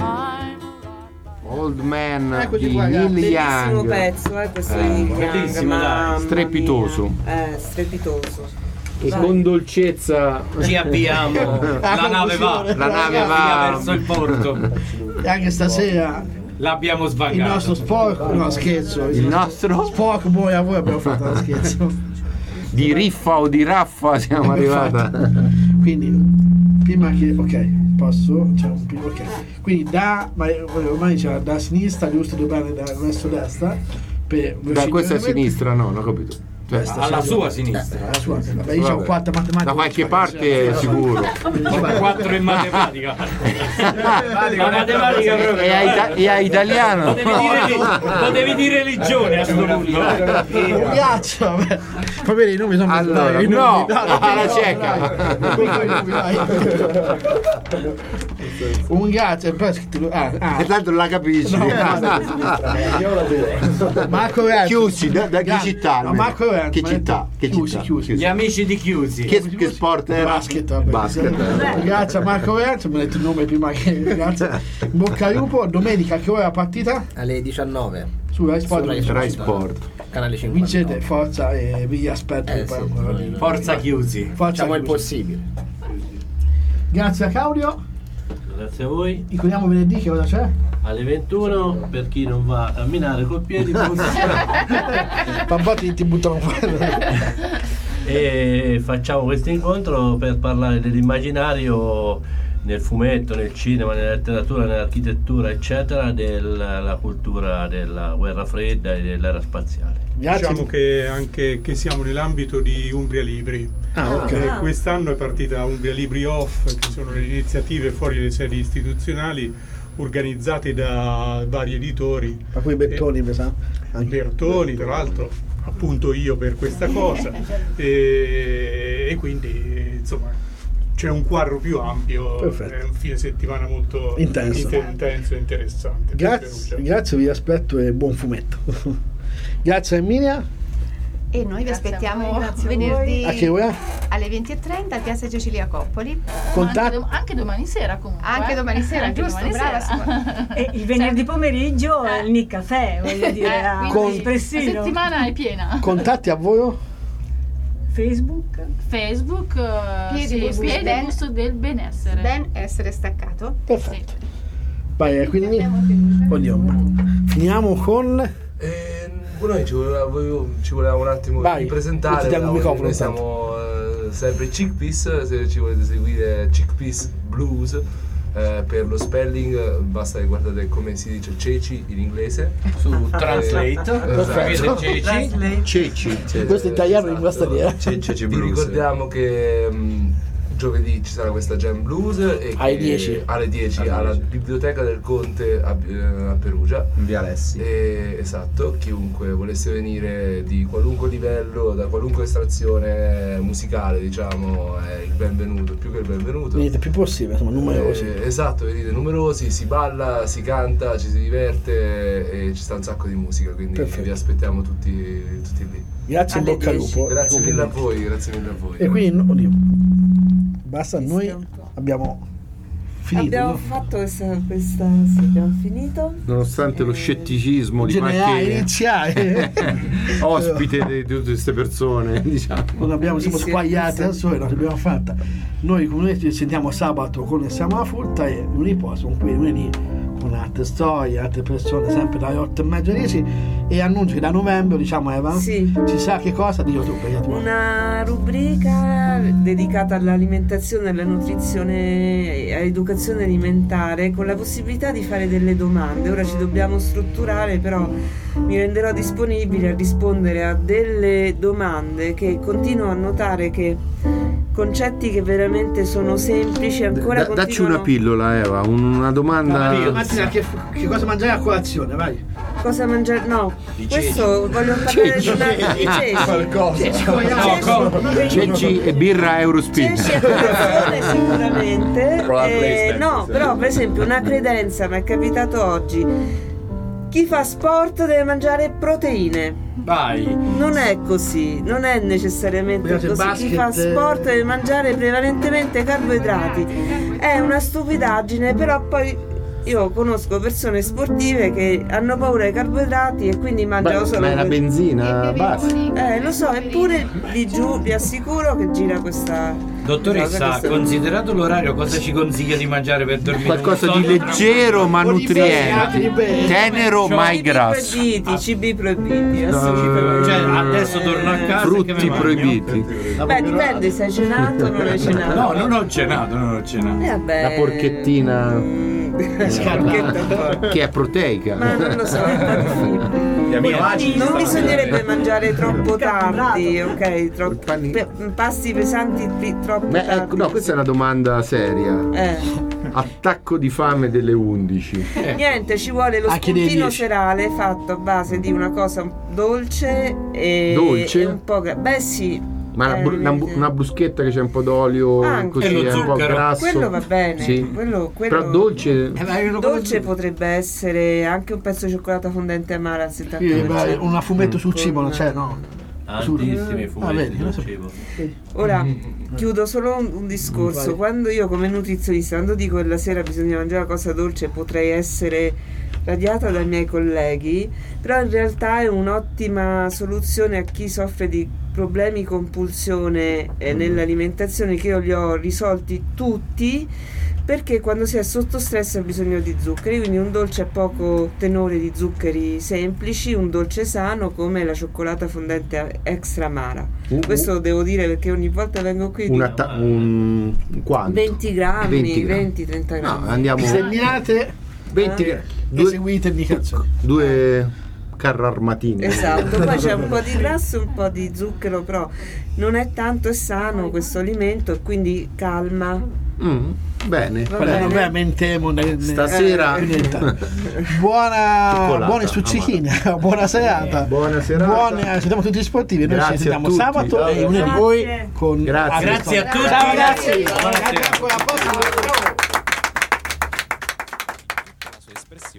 Old Man
di
Neil
bellissimo
Young.
Pezzo, questo di Neil Young,
strepitoso.
Strepitoso.
E con dolcezza
ci abbiamo. La nave va verso il porto.
E anche stasera
l'abbiamo svangato.
Il nostro sporco, no scherzo.
Il nostro
sporco poi a voi abbiamo fatto lo scherzo.
Di riffa o di raffa siamo arrivati.
Quindi prima che posso, cioè, ok. Quindi ormai c'era da sinistra, giusto, due bene verso destra.
Da questa a sinistra, no, non ho capito. Cioè,
alla sua sinistra.
Alla sua. Vabbè, io ho 4 matematica.
Da qualche parte sicuro.
4 in matematica. La matematica proprio.
E a italiano.
Potevi dire religione a sto punto.
Un ghiaccio. Va bene, i nomi sono
allora, no, alla cieca.
Un ghiaccio e poi scritto
e tanto la capisci.
Marco Verzi.
Chiusi da che città?
No, Marco Verzi.
Che città?
Chiusi.
Gli amici di Chiusi.
Che sport era?
Basket. Grazie a Marco Verzi, mi ha detto il nome prima che grazie. Bocca al lupo. Domenica che ora è la partita?
Alle 19.
Su Rai Sport.
Rai Sport.
Canale 50.
Vincete, forza e vi aspetto.
Forza Chiusi.
Facciamo il possibile.
Grazie a Claudio.
Grazie a voi.
Ricordiamo venerdì che cosa c'è?
Alle 21 per chi non va a camminare col piede.
Pampati ti buttano fuori.
E facciamo questo incontro per parlare dell'immaginario nel fumetto, nel cinema, nella letteratura, nell'architettura, eccetera, della cultura della guerra fredda e dell'era spaziale.
Diciamo che anche che siamo nell'ambito di Umbria Libri. Quest'anno è partita Umbria Libri Off, che sono le iniziative fuori dalle sedi istituzionali organizzate da vari editori.
Ma qui Bertoni, mi sa?
Bertoni, tra l'altro, appunto io per questa cosa. E quindi, insomma, c'è un quadro più ampio.
Perfetto.
È un fine settimana molto intenso e interessante.
Grazie, vi aspetto e buon fumetto. Grazie Emilia.
E noi vi aspettiamo venerdì
a che ora?
Alle 20:30 a Piazza Cecilia Coppoli.
Anche domani sera comunque.
Anche domani sera,
anche
giusto,
domani
brava
sera.
E il venerdì pomeriggio è il Nick Caffè, voglio dire,
la settimana è piena.
Contatti a voi?
Facebook, Piedibus del benessere.
Benessere staccato.
Perfetto. Vai, quindi finiamo con
noi ci voleva un attimo presentare. Noi siamo sempre Chickpeas. Se ci volete seguire, Chickpeas Blues. Per lo spelling basta che guardate come si dice ceci in inglese
su Translate.
Ceci. Questo è italiano in questa idea.
Vi ricordiamo che giovedì ci sarà questa Jam Blues e alle 10 alla Biblioteca del Conte a Perugia,
in via Alessi.
Esatto, chiunque volesse venire di qualunque livello, da qualunque estrazione musicale, diciamo, è il benvenuto, più che il benvenuto.
Venite più possibile, insomma, numerosi.
Esatto, venite numerosi, si balla, si canta, ci si diverte e ci sta un sacco di musica, quindi vi aspettiamo tutti lì.
Grazie, in bocca al lupo.
Grazie mille a voi.
E quindi basta, noi abbiamo finito.
Abbiamo fatto abbiamo finito.
Nonostante lo scetticismo di qualche ospite di tutte queste persone, diciamo.
Non siamo squagliati da soli, non l'abbiamo fatta. Noi comunque ci sentiamo sabato con Siamo alla Frutta e lunedì sono qui lunedì con altre storie, altre persone, sempre dalle 8:30 alle 10. E annuncio che da novembre, diciamo, Eva, ci sa che cosa? Dillo tu.
Una rubrica dedicata all'alimentazione, alla nutrizione e all'educazione alimentare, con la possibilità di fare delle domande. Ora ci dobbiamo strutturare, però mi renderò disponibile a rispondere a delle domande che continuo a notare che concetti che veramente sono semplici ancora
dacci una pillola, Eva, una domanda.
Martina, che cosa mangiare a colazione, vai.
cosa mangiare. No, questo voglio parlare di una
ceci e birra Eurospin.
Ceci e colazione sicuramente. No, però per esempio una credenza mi è capitato oggi. Chi fa sport deve mangiare proteine.
Vai.
Non è così, non è necessariamente così. Chi fa sport deve mangiare prevalentemente carboidrati. È una stupidaggine, però poi io conosco persone sportive che hanno paura dei carboidrati e quindi mangiano solo.
Ma è la benzina base.
Lo so, eppure lì giù vi assicuro che gira questa.
Dottoressa, considerato l'orario, cosa ci consiglia di mangiare per dormire?
Qualcosa di leggero ma nutriente, tenero mai grasso.
Cibi proibiti, assolutamente.
Cioè, adesso torno a casa.
Frutti proibiti.
Beh, dipende se hai cenato o non hai cenato.
No, non ho cenato.
Vabbè.
La porchettina che è proteica.
Ma non lo so, non bisognerebbe mangiare troppo tardi, ok? Pasti pesanti troppo tardi.
No, questa è una domanda seria. Attacco di fame delle 11.
Niente, ci vuole lo spuntino serale fatto a base di una cosa dolce e un po' beh sì.
Ma una bruschetta che c'è un po' d'olio, così è un po' grasso.
Quello va bene.
Sì.
Quello
però dolce.
Dolce potrebbe essere anche un pezzo di cioccolata fondente amara al 70%.
Un fumetto sul cibo, non c'è, no?
Tantissimi fumetti sul cibo.
Ora chiudo solo un discorso.
Vai.
Quando io come nutrizionista, quando dico che la sera bisogna mangiare una cosa dolce, potrei essere radiata dai miei colleghi, però in realtà è un'ottima soluzione a chi soffre di problemi compulsione nell'alimentazione, che io li ho risolti tutti, perché quando si è sotto stress ha bisogno di zuccheri, quindi un dolce a poco tenore di zuccheri semplici, un dolce sano come la cioccolata fondente extra amara. Questo lo devo dire perché ogni volta vengo qui
quanto?
20 grammi, 20-30 grammi.
No, andiamo.
Segnate 20 eseguite indicazioni.
2 carro armatini.
Esatto, poi c'è un po' di grasso, un po' di zucchero, però non è tanto, è sano questo alimento e quindi calma.
Bene,
ovviamente
stasera
buone stuzzichine, buona serata.
Buona serata.
Salutiamo tutti gli sportivi. Noi ci sentiamo sabato e
Grazie.
lunedì con
Grazie
a tutti.
Ciao ragazzi.